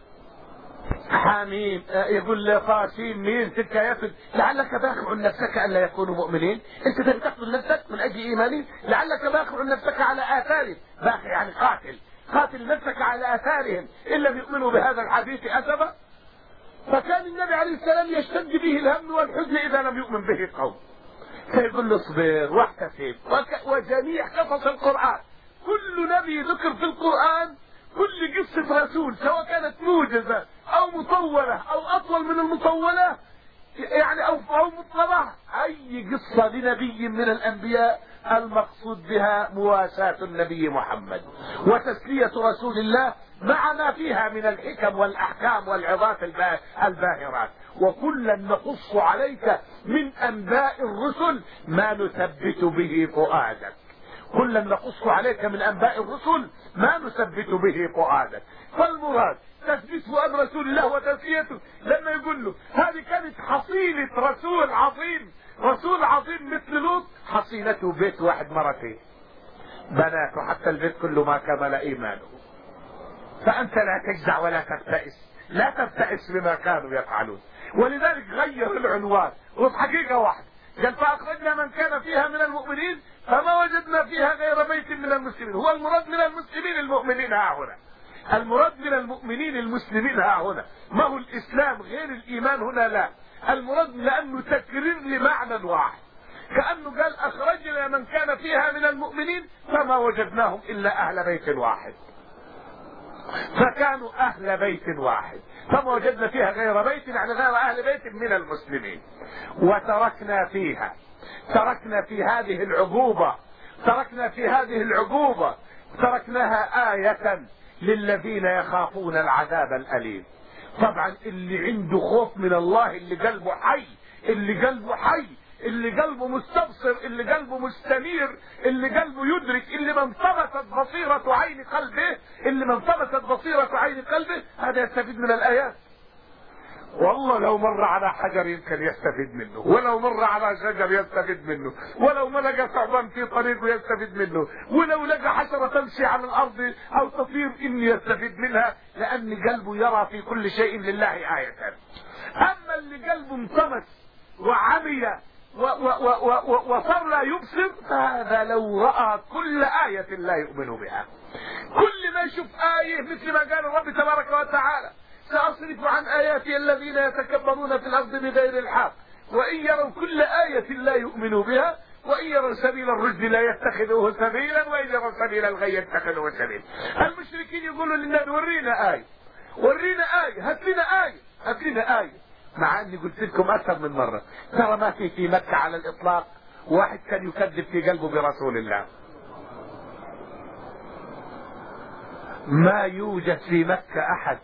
A: حاميم يقول طاسيم مين تلك آيات لعلك باخع نفسك ألا يكونوا مؤمنين. أنت تبي تقتل نفسك من أجل إيمانهم، لعلك باخع نفسك على آثارهم. باخع يعني قاتل، قاتل نفسك على آثارهم إن لم يؤمنوا بهذا الحديث أسفا. فكان النبي عليه السلام يشتد به الهم والحزن إذا لم يؤمن به قوم، فيقول له اصبر واحتسب. وجميع قصص القرآن كل نبي ذكر في القرآن كل قصة رسول سواء كانت موجزة أو مطولة أو أطول من المطولة يعني أو أو مطلبة، أي قصة لنبي من الأنبياء المقصود بها مواساة النبي محمد وتسلية رسول الله مع ما فيها من الحكم والأحكام والعظات الباهرات. وكلا نقص عليك من أنباء الرسل ما نثبت به فؤادك، كلا نقص عليك من أنباء الرسل ما نثبت به فؤادك. فالمراد تثبيت فؤاد رسول الله وتسليته. لما يقول له هذه كانت حصيلة رسول عظيم، رسول عظيم مثل لوط حصيلته بيت واحد مرتين بناته حتى البيت كله ما كمل إيمانه. فأنت لا تجزع ولا تبتئس، لا تبتئس بما كانوا يفعلون. ولذلك غير العنوان وبحقيقة واحدة قال فأخرجنا من كان فيها من المؤمنين فما وجدنا فيها غير بيت من المسلمين. هو المراد من المسلمين المؤمنين ها هنا، المراد من المؤمنين المسلمين ها هنا، ما هو الإسلام غير الإيمان هنا، لا، المراد لأنه تكرير لمعنى واحد. كأنه قال أخرجنا من كان فيها من المؤمنين فما وجدناهم إلا أهل بيت واحد، فكانوا أهل بيت واحد فما وجدنا فيها غير بيت يعني غير أهل بيت من المسلمين. وتركنا فيها تركنا في هذه العقوبة تركنا في هذه العقوبة تركناها آية للذين يخافون العذاب الأليم. طبعا اللي عنده خوف من الله، اللي قلبه حي اللي قلبه حي اللي قلبه مستبصر، اللي قلبه مستنير، اللي قلبه يدرك، اللي من انطمست بصيرة عين قلبه اللي من انطمست بصيرة عين قلبه هذا يستفيد من الآيات. والله لو مر على حجر يمكن يستفيد منه، ولو مر على شجر يستفيد منه، ولو ما لقى ثعبان في طريقه يستفيد منه، ولو لقى حشرة تمشي على الأرض أو تطير إني يستفيد منها، لأن قلبه يرى في كل شيء لله آية. أما اللي قلبه انطمس وعمي وصار لا يبصر، فهذا لو رأى كل آية لا يؤمن بها. كل ما يشوف آية مثل ما قال الرب تبارك وتعالى سأصرف عن آياتي الذين يتكبرون في الأرض بغير الحق وإن يروا كل آية لا يؤمنوا بها وإن يروا سبيل الرشد لا يتخذوه سبيلا وإن يروا سبيل الغي يتخذوه سبيلا. المشركين يقولوا للناس ورينا آية ورينا آية، هات لنا آية هات لنا آية، مع أني قلت لكم أكثر من مرة ترى ما في في مكة على الإطلاق واحد كان يكذب في قلبه برسول الله. ما يوجد في مكة أحد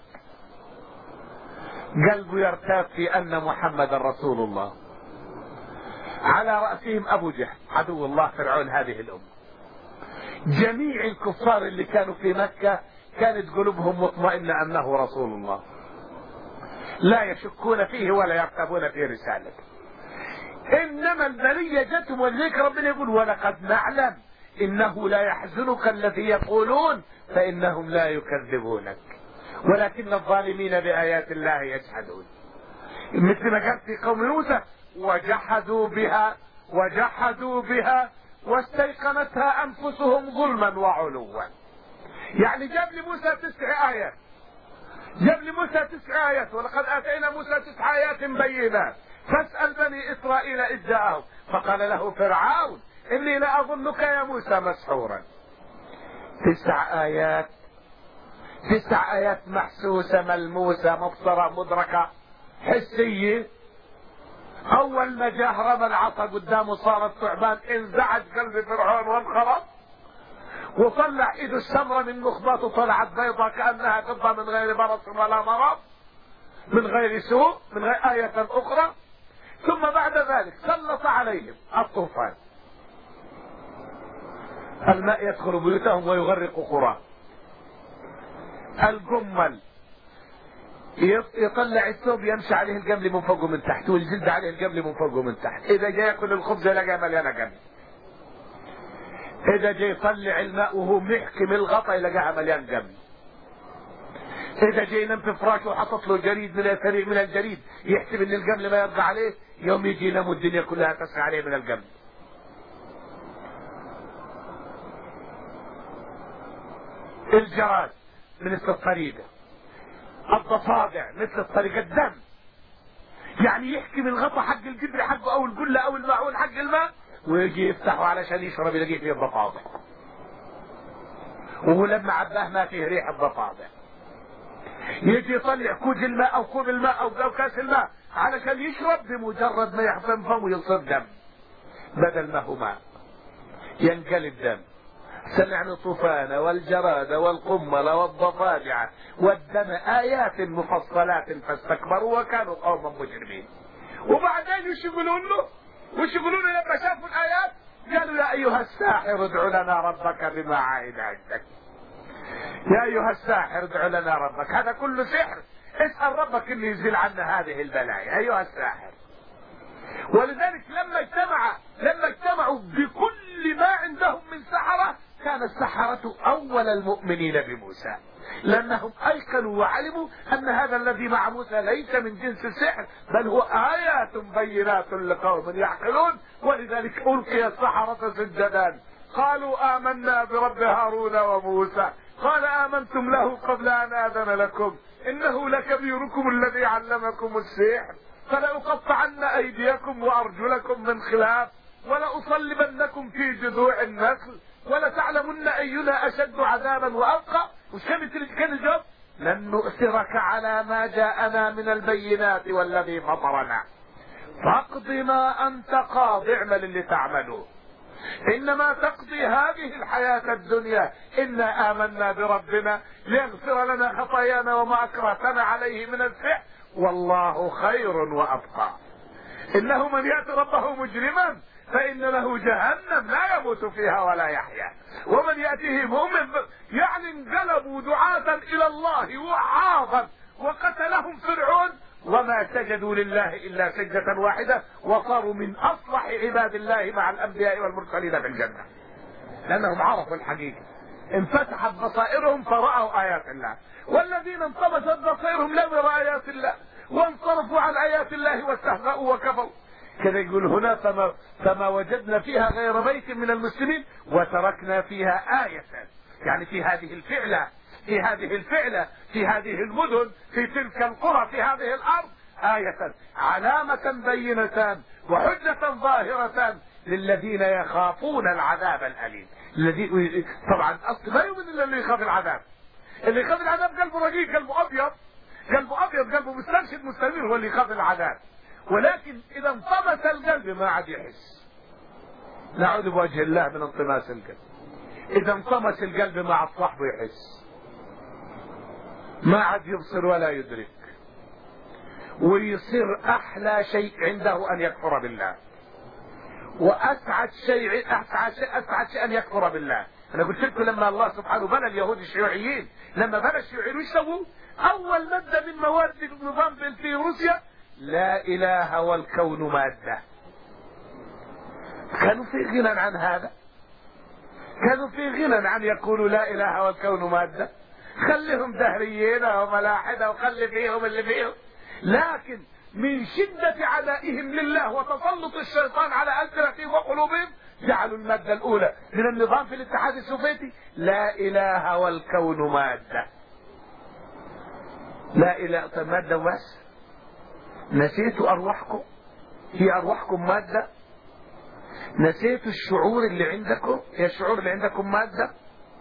A: قلبه يرتاب في أن محمد رسول الله. على رأسهم أبو جهل عدو الله فرعون هذه الأمة. جميع الكفار اللي كانوا في مكة كانت قلوبهم مطمئنة أنه رسول الله، لا يشكون فيه ولا يرتابون في رسالته. إنما البلية جتهم، ولذلك ربنا يقول ولقد نعلم إنه لا يحزنك الذي يقولون فإنهم لا يكذبونك ولكن الظالمين بآيات الله يجحدون. مثل ما قال في قوم موسى وجحدوا بها وجحدوا بها واستيقنتها أنفسهم ظلما وعلوا. يعني جاب لموسى تسع آيات، جاب لموسى تسع آيات ولقد آتينا موسى تسع آيات بينات فاسأل بني إسرائيل إذ جاءهم فقال له فرعون إني لأظنك يا موسى مسحورا. تسع آيات، تسع آيات محسوسة ملموسة مبصرة مدركة حسية. أول ما جاء رمى العصا قدامه صارت ثعبان، انزعج قلب فرعون وانخرط وطلع ايده السمرة من مخباته طلعت بيضة كأنها فضة من غير برص ولا مرض من غير سوء من غير آية أخرى. ثم بعد ذلك سلط عليهم الطوفان، الماء يدخل بيوتهم ويغرق قرى. الجمل يطلع الثوب يمشي عليه الجمل من فوق ومن تحت والجلد عليه الجمل من فوق ومن تحت. إذا جاء يأكل الخبز يلاقي مليانة جمل. إذا جاء يطلع الماء وهو محكم الغطا يلاقيها مليان جمل. إذا جاء ينام في فراشه وحطت له جريد من السرير من الجريد يحسب إن الجمل ما يرضى عليه، يوم يجي ينام والدنيا كلها تسعى عليه من الجمل. الجراد مثل الطريقة، الضفادع مثل الطريقة، الدم يعني يحكم الغطا حق الجبر حقه او القلة او الماعون حق الماء ويجي يفتحه علشان يشرب يلاقيه فيه الضفادع، وهو لما عباه ما فيه ريح الضفادع. يجي يطلع كوج الماء او كوب الماء او كاس الماء علشان يشرب، بمجرد ما يحصل فمه يصير دم، بدل ما هو ماء ينقلب دم. سمعنا الطوفان والجراد والقمل والضفادع والدم آيات مفصلات فاستكبروا وكانوا قوما مجرمين. وبعدين وش يقولون له؟ وش يقولون له لما شافوا الآيات؟ قالوا يا أيها الساحر ادع لنا ربك بما عهد عندك. يا أيها الساحر ادع لنا ربك، هذا كله سحر، اسأل ربك أن يزيل عنا هذه البلايا أيها الساحر. ولذلك لما اجتمع لما اجتمعوا بكل ما عندهم من سحرة كان السحرة أول المؤمنين بموسى، لأنهم أيقنوا وعلموا أن هذا الذي مع موسى ليس من جنس السحر بل هو آيات بينات لقوم يعقلون. ولذلك ألقي السحرة سجدا قالوا آمنا برب هارون وموسى قال آمنتم له قبل أن آذن لكم إنه لكبيركم الذي علمكم السحر فلأقطعن أيديكم وأرجلكم من خلاف ولأصلبنكم في جذوع النخل ولتعلمن أينا أشد عذابا وأبقى. وش كانت كان الجواب؟ لن نؤثرك على ما جاءنا من البينات والذي فطرنا فاقض ما أنت قاض اعمل اللي تعمله إنما تقضي هذه الحياة الدنيا إنا آمنا بربنا ليغفر لنا خطايانا وما أكرهتنا عليه من السحر والله خير وأبقى. إنه من يأتي ربه مجرما فإن له جهنم لا يموت فيها ولا يحيا ومن يأتيه مؤمن يعني انقلبوا دعاة إلى الله وعاظا وقتلهم فرعون وما سجدوا لله إلا سجدة واحدة وصاروا من أصلح عباد الله مع الأنبياء والمرسلين في الجنة لأنهم عرفوا الحقيقة انفتحت بصائرهم فرأوا آيات الله. والذين انطمست بصائرهم لم يروا آيات الله وانصرفوا عن آيات الله واستهزأوا وكفروا. كذا يقول هنا فما, فما وجدنا فيها غير بيت من المسلمين وتركنا فيها آية، يعني في هذه الفعلة في هذه الفعلة في هذه المدن في تلك القرى في هذه الأرض آية علامة بينة وحجة ظاهرة للذين يخافون العذاب الأليم. الذي طبعا أصل ما يؤمن إلا اللي يخاف العذاب. اللي يخاف العذاب قلبه رقيق، قلبه أبيض، قلبه أبيض، قلبه مسترشد مستمر، هو اللي يخاف العذاب. ولكن إذا انطمس القلب ما عاد يحس. نعوذ بوجه الله من انطماس القلب. إذا انطمس القلب ما عاد صاحبه يحس، ما عاد يبصر ولا يدرك، ويصير أحلى شيء عنده أن يكفر بالله، وأسعد شيء أسعد شيء أسعد شيء أن يكفر بالله. أنا قلت لكم لما الله سبحانه بنى اليهود الشيوعيين، لما بنى الشيوعيين وش سووا؟ أول مادة من مواد النظام في روسيا لا إله والكون مادة. كانوا في غنى عن هذا، كانوا في غنى عن يقولوا لا إله والكون مادة. خليهم دهريين وملاحدة وخلي فيهم اللي فيهم، لكن من شدة عدائهم لله وتسلط الشيطان على ألسنتهم وقلوبهم جعلوا المادة الأولى من النظام في الاتحاد السوفيتي لا إله والكون مادة. لا إله طيب مادة بس؟ نسيتوا أرواحكم؟ هي أرواحكم مادة؟ نسيتوا الشعور اللي عندكم؟ هي الشعور اللي عندكم مادة؟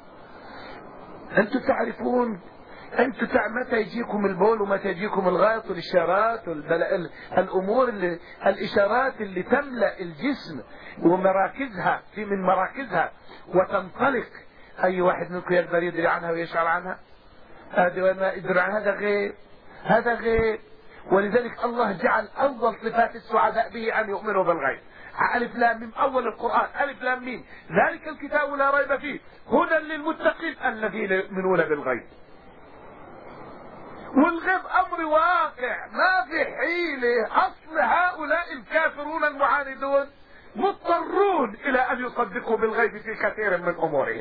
A: أنتم تعرفون أنتم تع... متى يجيكم البول ومتى يجيكم الغائط والإشارات والبل... الأمور اللي... الإشارات اللي تملأ الجسم ومراكزها في من مراكزها وتنطلق. أي واحد منكم يقدر يدري عنها ويشعر عنها؟ هذا ما يدري عن هذا غير، هذا غير. ولذلك الله جعل أفضل صفات السعداء به أن يؤمنوا بالغيب. ألف لام ميم أول القرآن، ألف لام ميم ذلك الكتاب لا ريب فيه هدى للمتقين الذين يؤمنون بالغيب. والغيب أمر واقع ما في حيلة. أصل هؤلاء الكافرون المعاندون مضطرون إلى أن يصدقوا بالغيب في كثير من أمورهم.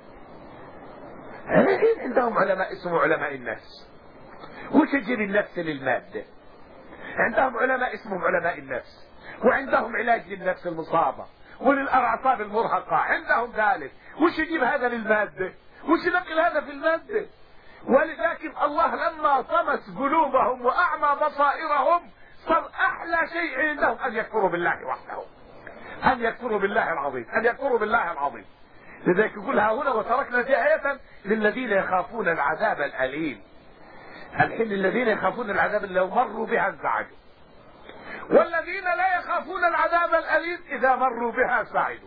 A: لكن عندهم علماء اسمه علماء النفس، وتجري النفس للمادة. عندهم علماء اسمهم علماء النفس، وعندهم علاج للنفس المصابة وللأعصاب المرهقة، عندهم ذلك. وش يجيب هذا للمادة؟ وش نقل هذا في المادة؟ ولكن الله لما طمس قلوبهم وأعمى بصائرهم صار أحلى شيء عندهم أن يكفروا بالله وحده، أن يكفروا بالله العظيم، أن يكفروا بالله العظيم. لذلك يقولها هنا وتركنا في آية للذين يخافون العذاب الأليم. الحين الذين يخافون العذاب لو مروا بها انزعجوا، والذين لا يخافون العذاب الأليم إذا مروا بها سعدوا.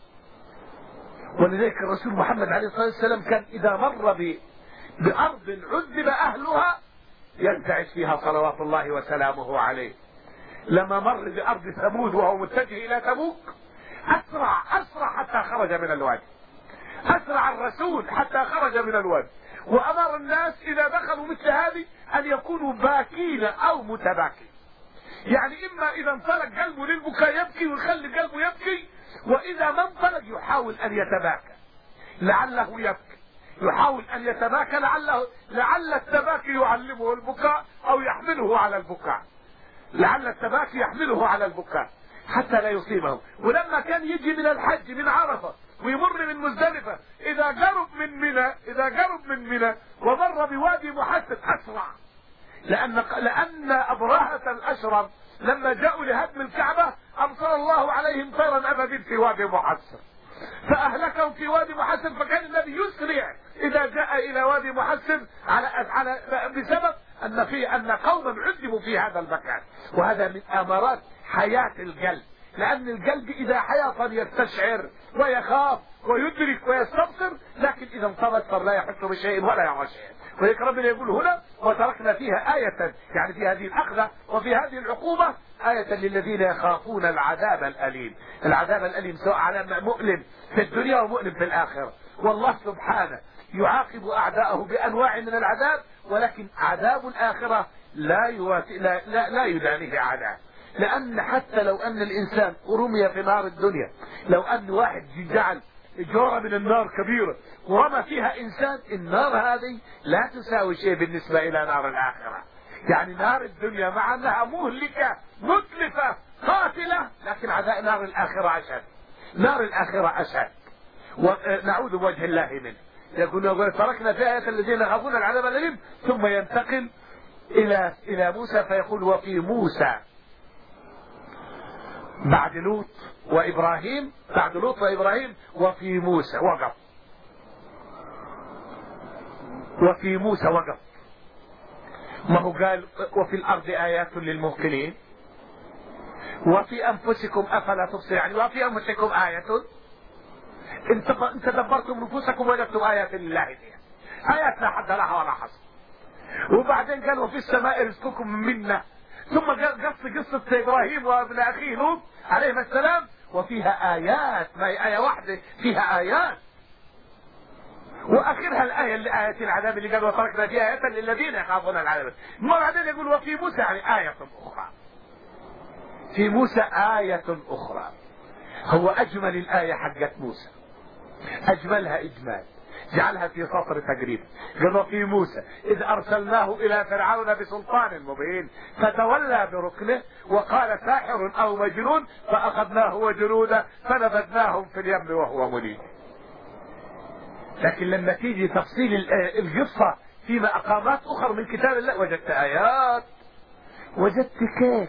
A: ولذلك الرسول محمد عليه الصلاة والسلام كان إذا مر بأرض عذب أهلها ينتعش فيها صلوات الله وسلامه عليه. لما مر بأرض ثمود وهو متجه إلى تبوك أسرع أسرع حتى خرج من الوادي، أسرع الرسول حتى خرج من الوادي، وأمر الناس إذا دخلوا مثل هذه أن يكونوا باكين أو متباكين. يعني إما إذا انطلق قلبه للبكاء يبكي ويخلي قلبه يبكي، وإذا ما انطلق يحاول أن يتباكى لعله يبكي، يحاول أن يتباكى لعله لعل التباكي يعلمه البكاء أو يحمله على البكاء، لعل التباكي يحمله على البكاء حتى لا يصيبه. ولما كان يجي من الحج من عرفة ويمر من مزدلفة إذا قرب من منى إذا قرب من منى ومر بوادي محسن أسرع، لأن لأن أبرهة الأشرم لما جاءوا لهدم الكعبة أرسل الله عليهم طيرا أبدين في وادي محسن فأهلكهم في وادي محسن، فكان الذي يسرع إذا جاء إلى وادي محسن على على بسبب أن في أن قوما عذبوا في هذا المكان. وهذا من أمارات حياة القلب، لأن القلب إذا حيا يستشعر ويخاف ويدرك ويستبصر، لكن إذا انطبت فلا يحس بشيء ولا يرى شيء. ولذلك ربنا يقول هنا وتركنا فيها آية، يعني في هذه الأخذة وفي هذه العقوبة آية للذين يخافون العذاب الأليم. العذاب الأليم سواء على مؤلم في الدنيا ومؤلم في الآخرة. والله سبحانه يعاقب أعداءه بأنواع من العذاب، ولكن عذاب الآخرة لا يواتي لا, لا, لا يدانيه عذاب. لأن حتى لو أن الإنسان رمي في نار الدنيا، لو أن واحد جعل جورة من النار كبيرة ورمى فيها إنسان، النار هذه لا تساوي شيء بالنسبة إلى نار الآخرة. يعني نار الدنيا مع أنها مهلكة متلفة قاتلة، لكن عذاب نار الآخرة أشد، نار الآخرة أشد، ونعوذ بوجه الله منه. يقول تركنا في آية الذين يخافون العذاب الأليم، ثم ينتقل إلى إلى موسى فيقول وفي موسى بعد لوط وإبراهيم، بعد لوط وإبراهيم وفي موسى وقف، وفي موسى وقف. ما هو قال وفي الأرض آيات للموقنين وفي أنفسكم أفلا تبصرون، يعني وفي أنفسكم آية، انت انت دبرتم نفوسكم وجدتم آيات لله فيها، آيات لا حد لها ولا حصر. وبعدين قال وفي السماء رزقكم منا، ثم قال قص قصة إبراهيم وابن أخيه لوط عليهما السلام وفيها آيات، ما هي آية واحدة فيها آيات. وآخرها الآية اللي آية العذاب اللي قال وتركنا فيها آية للذين يخافون العذاب. ما بعدين يقول وفي موسى يعني آية أخرى، في موسى آية أخرى. هو أجمل الآية حقت موسى، أجملها إجمال، جعلها في سطر تقريبا. قال في موسى إذ أرسلناه إلى فرعون بسلطان مبين فتولى بركنه وقال ساحر أو مجنون فأخذناه وجنوده فنبذناهم في اليم وهو مليم. لكن لما تيجي تفصيل القصة في مقامات أخرى من كتاب الله وجدت آيات، وجدت كيف.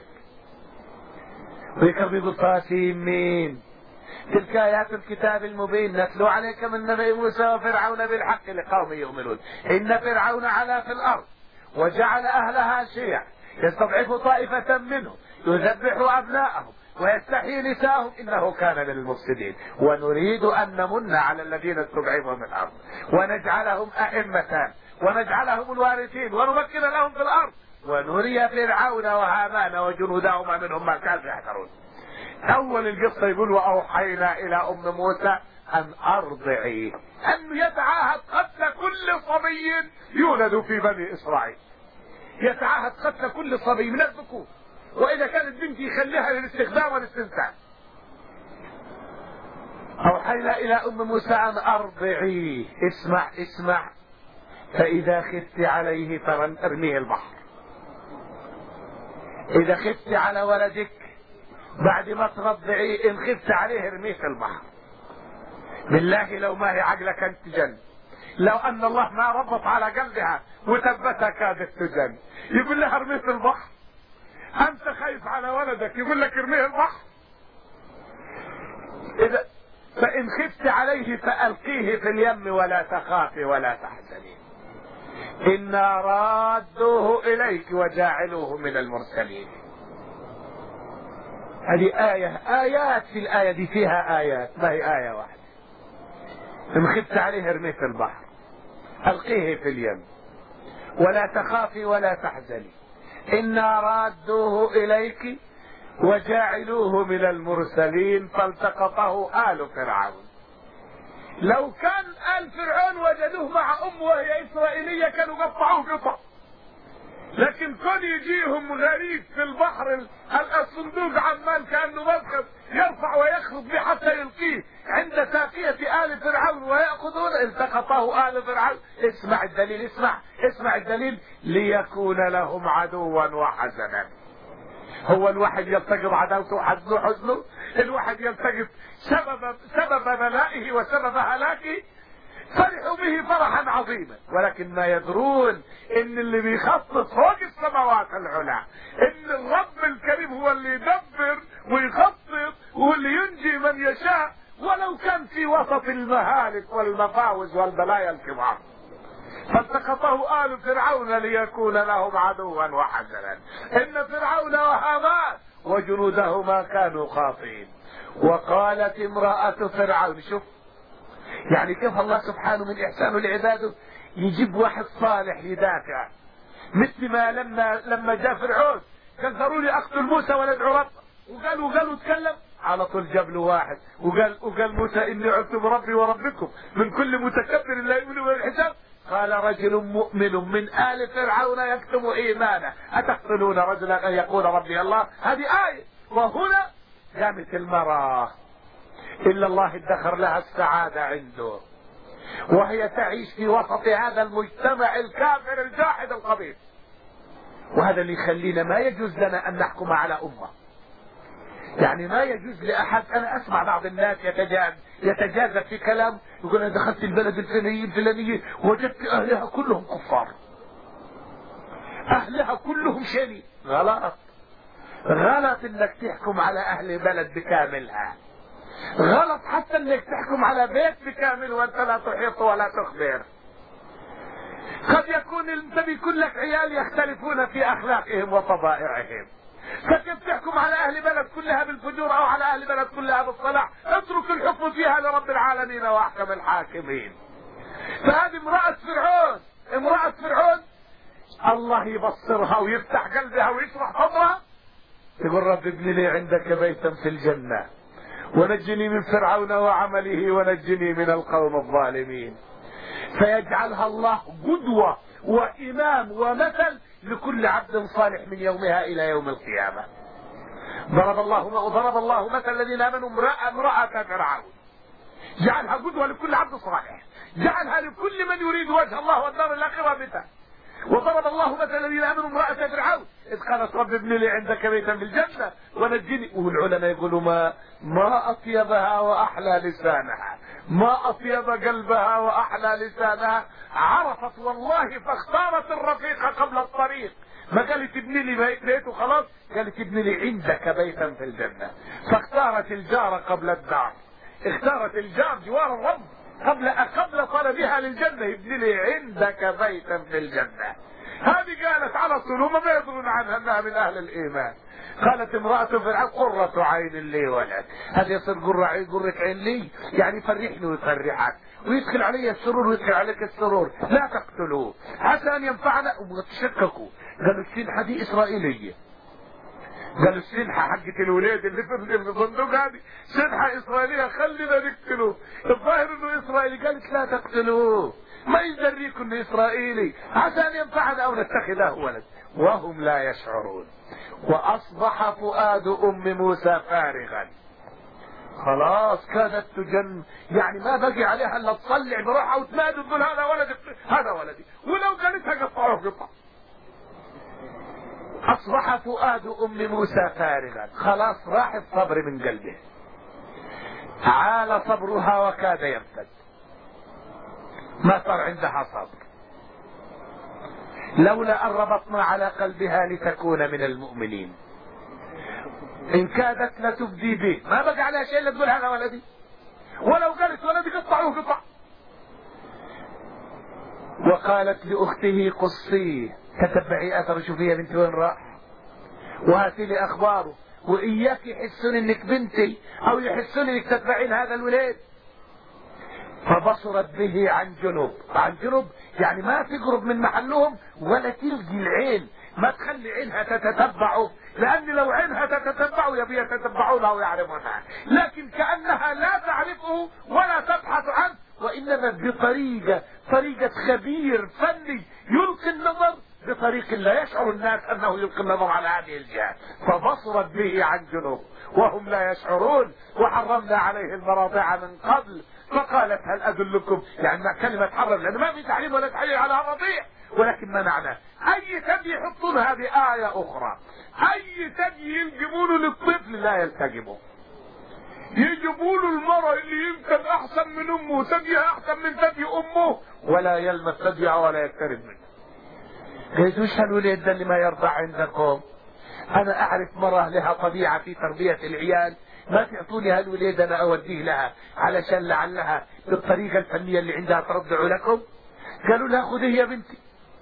A: ويكرر يقول طاسيم تلك آيات الكتاب المبين نتلو عليك من نبي موسى وفرعون بالحق لقوم يؤمنون. إن فرعون علا في الأرض وجعل أهلها شيعا يستضعف طائفة منهم يذبح أبناءهم ويستحيي نساءهم إنه كان من المفسدين ونريد أن نمن على الذين استضعفوا في الأرض ونجعلهم أئمة ونجعلهم الوارثين ونمكن لهم في الأرض ونري فرعون وهامان وجنودهما منهم ما كانوا يحذرون. أول القصة يقول وأوحينا إلى أم موسى أن أرضعيه، أن يتعاهد قتل كل صبي يولد في بني إسرائيل، يتعاهد قتل كل صبي من الذكور، وإذا كانت بنت يخليها للاستخدام والاستمتاع. أوحينا إلى أم موسى أن أرضعيه، اسمع اسمع، فإذا خفت عليه فارميه البحر. إذا خفت على ولدك بعد ما ترضعيه إن خفت عليه ارميه في البحر. بالله لو ما هي عقلك أنت تجن، لو أن الله ما ربط على قلبها وثبتها كادت تجن. يقول لها ارميه في البحر، أنت خايف على ولدك يقول لك ارميه البحر. إذا فإن خفت عليه فألقيه في اليم ولا تخافي ولا تحزني إنا رادوه إليك وجاعلوه من المرسلين. هذه آية، آيات في الآية دي فيها آيات، ما هي آية واحدة. إن خفت عليه ارميه في البحر ألقيه في اليم ولا تخافي ولا تحزني إنا رادوه إليك وجاعلوه من المرسلين فالتقطه آل فرعون. لو كان آل فرعون وجدوه مع أمه وهي إسرائيلية كانوا قطعوه قطع، لكن كون يجيهم غريب في البحر الصندوق عمال كأنه مذخب يرفع ويخرج به حتى يلقيه عند ساقية آل فرعون ويأخذون التقطه آل فرعون. اسمع الدليل، اسمع اسمع الدليل، ليكون لهم عدوا وحزنا. هو الواحد يلتقط عداوته وحزنه حزنه، الواحد يلتقط سبب سبب بلائه وسبب هلاكه، فرحوا به فرحا عظيما، ولكن ما يدرون ان اللي بيخطط فوق السماوات العلى، ان الرب الكريم هو اللي يدبر ويخطط واللي ينجي من يشاء ولو كان في وسط المهالك والمفاوز والبلايا الكبار. فالتقطه آل فرعون ليكون لهم عدوا وحزنا إن فرعون وهامان وجنودهما كانوا خاطئين. وقالت امرأة فرعون، شوف يعني كيف الله سبحانه من إحسانه لعباده يجيب واحد صالح يدافع، مثل ما لما لما جاء فرعون قال ضروري أقتل موسى وندعو رب، وقالوا قالوا تكلم على طول جاب له واحد وقال وقال موسى إني عدت بربي وربكم من كل متكبر لا يؤمن بالحساب. قال رجل مؤمن من آل فرعون يكتم إيمانه أتقتلون رجلا أن يقول ربي الله. هذه آية. وهنا قامت المرأة إلا الله ادخر لها السعادة عنده، وهي تعيش في وسط هذا المجتمع الكافر الجاحد القبيح. وهذا اللي يخلينا ما يجوز لنا أن نحكم على أمة، يعني ما يجوز لأحد. أنا أسمع بعض الناس يتجاذب في كلام، يقول أنا دخلت البلد الفلانية الفلانية وجدت أهلها كلهم كفار، أهلها كلهم شري. غلط، غلط انك تحكم على اهل بلد بكاملها، غلط حتى انك تحكم على بيت بكامل وانت لا تحيط ولا تخبر. قد يكون انت بيكون لك عيال يختلفون في اخلاقهم وطبائعهم، فكيف تحكم على اهل بلد كلها بالفجور او على اهل بلد كلها بالصلاح؟ اترك الحكم فيها لرب العالمين واحكم الحاكمين. فهذه امرأة فرعون، امرأة فرعون الله يبصرها ويفتح قلبها ويشرح صدرها، يقول رب ابن لي عندك بيتا في الجنة ونجني من فرعون وعمله ونجني من القوم الظالمين. فيجعلها الله قدوة وإمام ومثل لكل عبد صالح من يومها إلى يوم القيامة. ضرب الله ضرب الله مثل الذين آمنوا امرأة امرأة فرعون، جعلها قدوة لكل عبد صالح، جعلها لكل من يريد وجه الله والدار الآخرة مثل. وضرب الله مثل الذين امنوا امرأة فرعون اذ قالت رب ابن لي عندك بيتا في الجنة ونجني. والعلماء يقولوا ما ما اطيبها واحلى لسانها، ما اطيب قلبها واحلى لسانها. عرفت والله فاختارت الرفيق قبل الطريق، ما قالت ابن لي بيت وخلاص، قالت ابن لي عندك بيتا في الجنة. فاختارت الجار قبل الدار، اختارت الجار جوار الرب قبل قبل طلبها للجنة. ابن لي عندك بيتا في الجنة، هذه قالت على طول، وما بيدرون عنها انها من اهل الايمان. قالت امرأة فرعون قرة عين لي ولد. هذا يصير قرة عين قرة عين لي يعني يفرحني ويفرحك ويدخل علي السرور ويدخل عليك السرور. لا تقتلوه عسى ان ينفعنا. وتشككوا قالوا السنحة دي اسرائيلية، قالوا السنحة حقت الولاد اللي في الصندوق هذه سنحة اسرائيلية خلينا نقتلوه. الظاهر انه اسرائيلي. قالت لا تقتلوه ما يدريكم انه اسرائيلي عسى ان ينفعنا او نتخذه ولد وهم لا يشعرون. واصبح فؤاد ام موسى فارغا، خلاص كادت تجن، يعني ما بقي عليها الا تصلع بروحها وتنادي تقول هذا ولدي هذا ولدي، ولو قالتها قطعوه قطع. اصبح فؤاد ام موسى فارغا، خلاص راح الصبر من قلبه، عال صبرها وكاد ينفد، ما صار عندها صبر. لولا ان ربطنا على قلبها لتكون من المؤمنين ان كادت لتفدي به، ما بقى عليها شيء الا تقول هذا ولدي، ولو قالت ولدي قطعوه قطع. وقالت لاخته قصيه، تتبعي اثر شوفي يا بنتي وين راح وهاتي لي اخباره، واياك يحسون انك بنتي او يحسون انك تتبعين هذا الولاد. فبصرت به عن جنوب، عن جنوب يعني ما تقرب من محلهم ولا تلقي العين، ما تخلي عينها تتتبعه، لان لو عينها تتتبعه يبي يتتبعونه ويعرفونها، لكن كانها لا تعرفه ولا تبحث عنه، وانما بطريقه طريقه خبير فني يلقي النظر بطريق لا يشعر الناس انه يلقي النظر على هذه الجهه. فبصرت به عن جنوب وهم لا يشعرون. وحرمنا عليه المراضع من قبل فقالت هل ادلكم، يعني كلمه حرم لان ما في تعليم ولا تحليل على الرضيع، ولكن منعنا اي ثدي يحطون هذه ايه اخرى، اي ثدي ينجبونه للطفل لا يلتجبه، يجيبوا له المرأة اللي يمكن احسن من امه، ثديها احسن من ثدي امه، ولا يلمس ثديها ولا يقترب منه. قلت وش هالولاد ده اللي ما يرضع عندكم؟ انا اعرف مرة لها طبيعة في تربية العيال، ما تعطوني هالولاد انا اوديه لها علشان لعلها بالطريقة الفنية اللي عندها ترضع لكم. قالوا لها خذيه يا بنتي.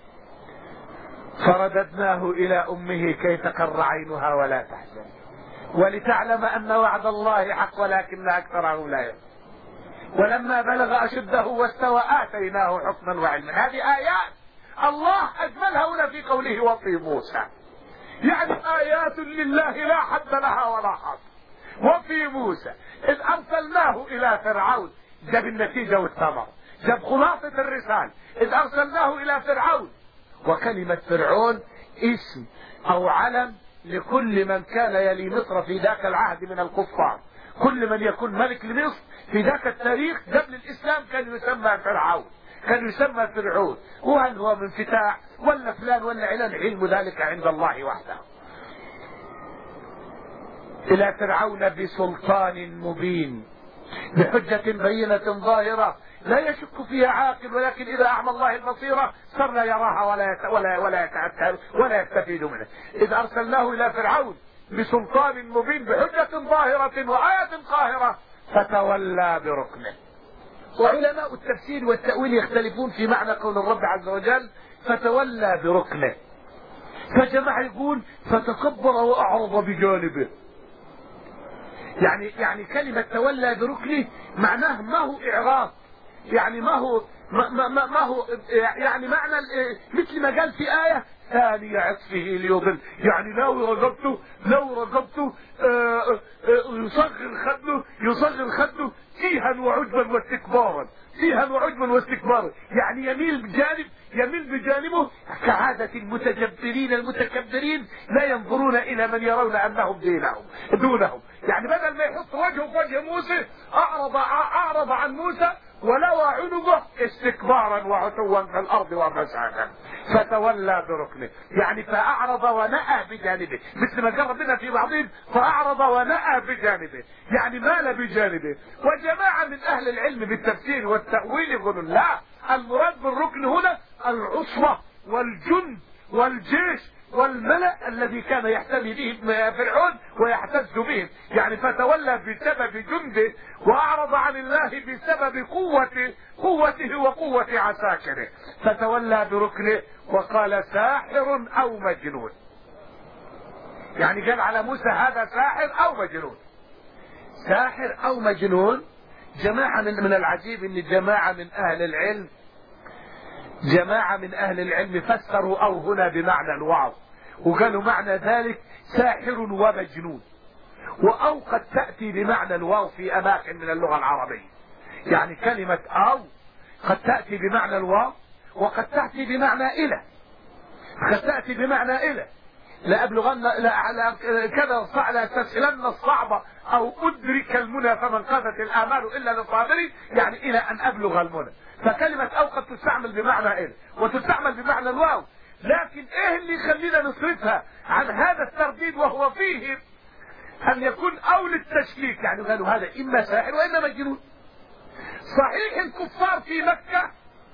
A: فرددناه الى امه كي تقر عينها ولا تحزن ولتعلم ان وعد الله حق ولكن اكثرهم لا يعلمون. ولما بلغ اشده واستوى اتيناه حكما وعلما. هذه ايات الله اجملها هنا في قوله وفي موسى، يعني ايات لله لا حد لها ولا حصر. وفي موسى اذ ارسلناه الى فرعون، جاب النتيجه والثمر، جاب خلاصه الرساله. اذ ارسلناه الى فرعون، وكلمه فرعون اسم او علم لكل من كان يلي مصر في ذاك العهد من الكفار. كل من يكون ملك لمصر في ذاك التاريخ قبل الاسلام كان يسمى فرعون، كان يسمى فرعون. وهل هو من فتاح ولا فلان ولا علان، علم ذلك عند الله وحده. إلى فرعون بسلطان مبين بحجة بينة ظاهرة لا يشك فيها عاقل، ولكن إذا أعمى الله البصيرة صار لا يراها ولا ولا ولا يتأثر ولا يستفيد منه. إذ أرسلناه إلى فرعون بسلطان مبين بحجة ظاهرة وآية قاهرة فتولى بركنه. وعلماء التفسير والتأويل يختلفون في معنى قول الرب عز وجل فتولى بركنه. فجماعة يقول فتكبر وأعرض بجانبه، يعني يعني كلمة تولى بركنه معناه ما هو إعراض، يعني ما هو ما, ما, ما هو يعني معنى مثل ما قال في آية ثانية عطفه ليضل، يعني لو رغبته لو رغبته يصغر خده يصغر خده تيها وعجبا واستكبارا تيها وعجبا واستكبارا، يعني يميل بجانب يميل بجانبه كعادة المتجبرين المتكبرين لا ينظرون إلى من يرون أنهم دينهم دونهم، يعني بدل ما يحط وجهه في وجه موسى أعرض أعرض عن موسى ولوى عنقه استكبارا وعتوا في الأرض وفسادا فتولى بركنه، يعني فأعرض ونأى بجانبه، مثل ما قال ربنا في بعضهم فأعرض ونأى بجانبه، يعني مال بجانبه. وجماعة من أهل العلم بالتفسير والتأويل يقولون لا، المراد بالركن هنا العصبة والجند والجيش والملأ الذي كان يحتمي به فرعون ويحتز بهم، يعني فتولى بسبب جنده وأعرض عن الله بسبب قوته قوته وقوة عساكره، فتولى بركنه وقال ساحر أو مجنون، يعني قال على موسى هذا ساحر أو مجنون. ساحر أو مجنون، جماعة من, من العجيب أن جماعة من أهل العلم جماعة من أهل العلم فسروا أو هنا بمعنى الوعظ، وقالوا معنى ذلك ساحر ومجنون، وأو قد تأتي بمعنى الواو في أماكن من اللغة العربية، يعني كلمة أو قد تأتي بمعنى الواو وقد تأتي بمعنى إلى، قد تأتي بمعنى إلى لأبلغن لا كذا لأستسهلن الصعبة أو أدرك المنى فمن قادت الآمال إلا لصابري، يعني إلى أن أبلغ المنى. فكلمة أو قد تستعمل بمعنى إلى وتستعمل بمعنى الواو، لكن إيه اللي يخلينا نصرفها عن هذا الترديد وهو فيه أن يكون أو للتشكيك، يعني قالوا هذا إما ساحر وإما مجنون. صحيح الكفار في مكة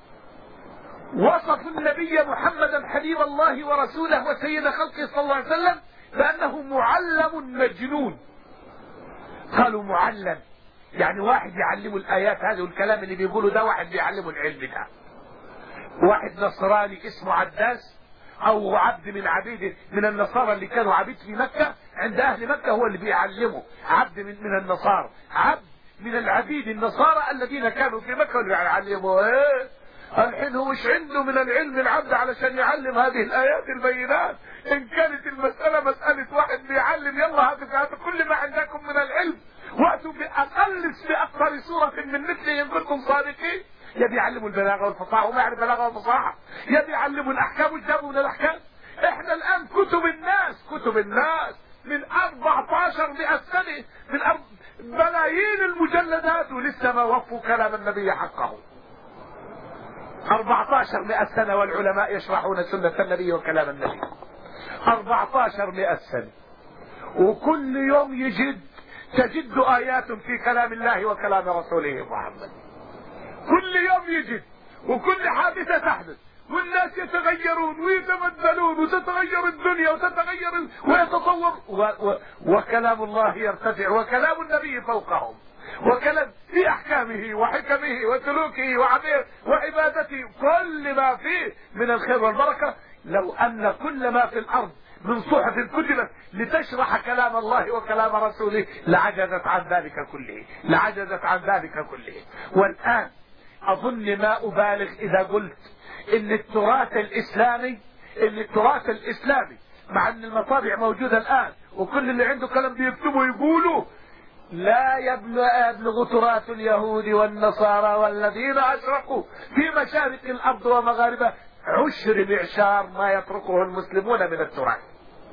A: وصفوا النبي محمدا حبيب الله ورسوله وسيد خلقه صلى الله عليه وسلم بأنه معلم مجنون. قالوا معلم يعني واحد يعلمه الآيات هذه والكلام اللي بيقوله ده واحد بيعلمه العلم ده، واحد نصراني اسمه عداس أو عبد من عبيد من النصارى اللي كانوا عبيد في مكة عند أهل مكة هو اللي بيعلمه، عبد من, من النصارى، عبد من العبيد النصارى الذين كانوا في مكة اللي يعلموا ايه الحين هو مش عنده من العلم العبد علشان يعلم هذه الآيات البينات. إن كانت المسألة مسألة واحد بيعلم يلا هذا كل ما عندكم من العلم وأتوا بأقل بأكثر سورة من مثله إن كنتم صادقين. يبي يعلموا البلاغة والفصاحة وما يعرف البلاغة والفصاحة، يبي يعلموا الأحكام ويجابوا من الأحكام. إحنا الآن كتب الناس كتب الناس من أربعة عشر مئة سنة من أرب... بلايين المجلدات ولسه ما وفوا كلام النبي حقه. أربعة عشر مئة سنة والعلماء يشرحون سنة النبي وكلام النبي. أربعة عشر مئة سنة وكل يوم يجد تجد آيات في كلام الله وكلام رسوله محمد. كل يوم يجد وكل حادثة تحدث والناس يتغيرون ويتبدلون وتتغير الدنيا وتتغير ويتطور و... و... وكلام الله يرتفع وكلام النبي فوقهم، وكلام في أحكامه وحكمه وسلوكه وعبير وعبادته كل ما فيه من الخير والبركة. لو أن كل ما في الأرض من صحف كتبت لتشرح كلام الله وكلام رسوله لعجزت عن ذلك كله لعجزت عن ذلك كله. والآن أظن ما أبالغ إذا قلت إن التراث الإسلامي إن التراث الإسلامي مع أن المطابع موجودة الآن وكل اللي عنده كلام بيكتبوا يقولوا لا يبلغ تراث اليهود والنصارى والذين أشركوا في مشارق الأرض ومغاربها عشر معشار ما يتركه المسلمون من التراث.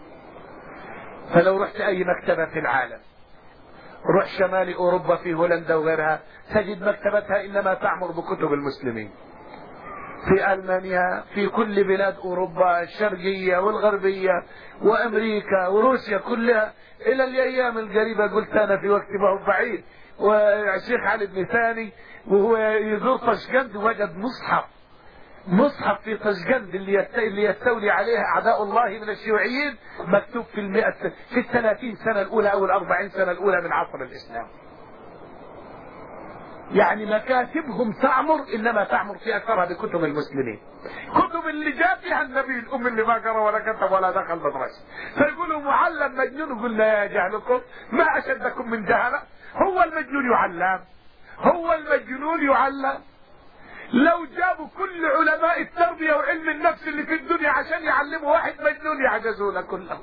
A: فلو رحت أي مكتبة في العالم، روح شمال أوروبا في هولندا وغيرها، تجد مكتبتها إنما تعمر بكتب المسلمين. في ألمانيا، في كل بلاد أوروبا الشرقية والغربية وأمريكا وروسيا كلها. إلى الأيام القريبة قلت أنا في وقت ما هو بعيد، والشيخ علي بن ثاني وهو يزور طشقند وجد مصحف مصحف في طشقند اللي يستولي عليه أعداء الله من الشيوعيين، مكتوب في المئة في الثلاثين سنة الأولى أو الأربعين سنة الأولى من عصر الإسلام. يعني مكاتبهم تعمر، إنما تعمر في أكثرها بكتب المسلمين، كتب اللي جاء فيها النبي الأم اللي ما قرأ ولا كتب ولا دخل مدرسة. فيقولوا معلم مجنون، قلنا يا جهلكم ما أشدكم من جهلة. هو المجنون يعلم، هو المجنون يعلم. لو جابوا كل علماء التربية وعلم النفس اللي في الدنيا عشان يعلموا واحد مجنون يعجزون كلهم.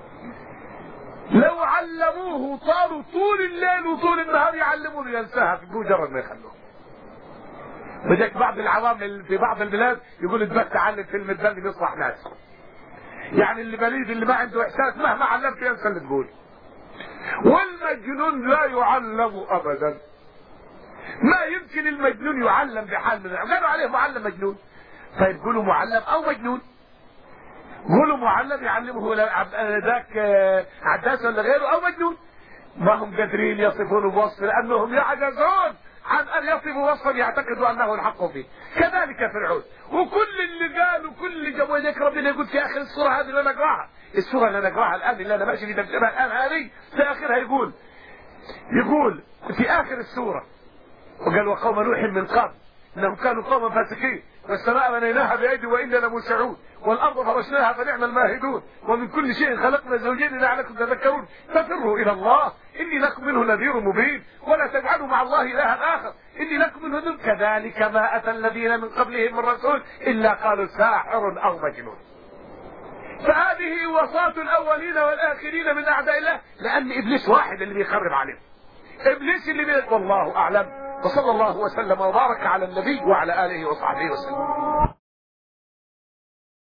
A: لو علموه طالوا طول الليل وطول النهار يعلمونه ينساها في مجرد ما يخلوه. بدك بعض العوام في بعض البلاد يقول بس تعلم في المدن يصلح ناس. يعني اللي بليد اللي ما عنده احساس مهما علمت ينسى اللي تقول. والمجنون لا يعلم ابدا. ما يمكن المجنون يعلم بحال من قالوا عليه معلم مجنون. طيب قولوا معلم او مجنون، قولوا معلم يعلمه ذاك عداس ولا غيره او مجنون. ما هم قادرين يصفونه بوصف لانهم يعجزون عن ان يصفوا وصفا يعتقدوا انه الحق فيه. كذلك فرعون وكل اللي قالوا كل اللي جابوا لك ربنا يقول في اخر السوره هذه اللي نقراها، السوره اللي نقراها الان اللي انا ماشي في تفسيرها الان هذه في اخرها يقول يقول في اخر السوره وقال وقوم نوح من قبل انهم كانوا قوما فاسقين والسماء بنيناها بايدي وانا لموسعون والارض فرشناها فنعم الماهدون ومن كل شيء خلقنا زوجين لعلكم تذكرون ففروا الى الله اني لكم منه نذير مبين ولا تجعلوا مع الله الها اخر اني لكم منه نذير كذلك ما اتى الذين من قبلهم من رسول الا قالوا ساحر او مجنون. فهذه وصاة الاولين والاخرين من اعداء الله، لان ابليس واحد اللي بيخرب عليهم، ابليس اللي بيخرب. والله اعلم، وصلى الله وسلم وبارك على النبي وعلى اله وصحبه وسلم.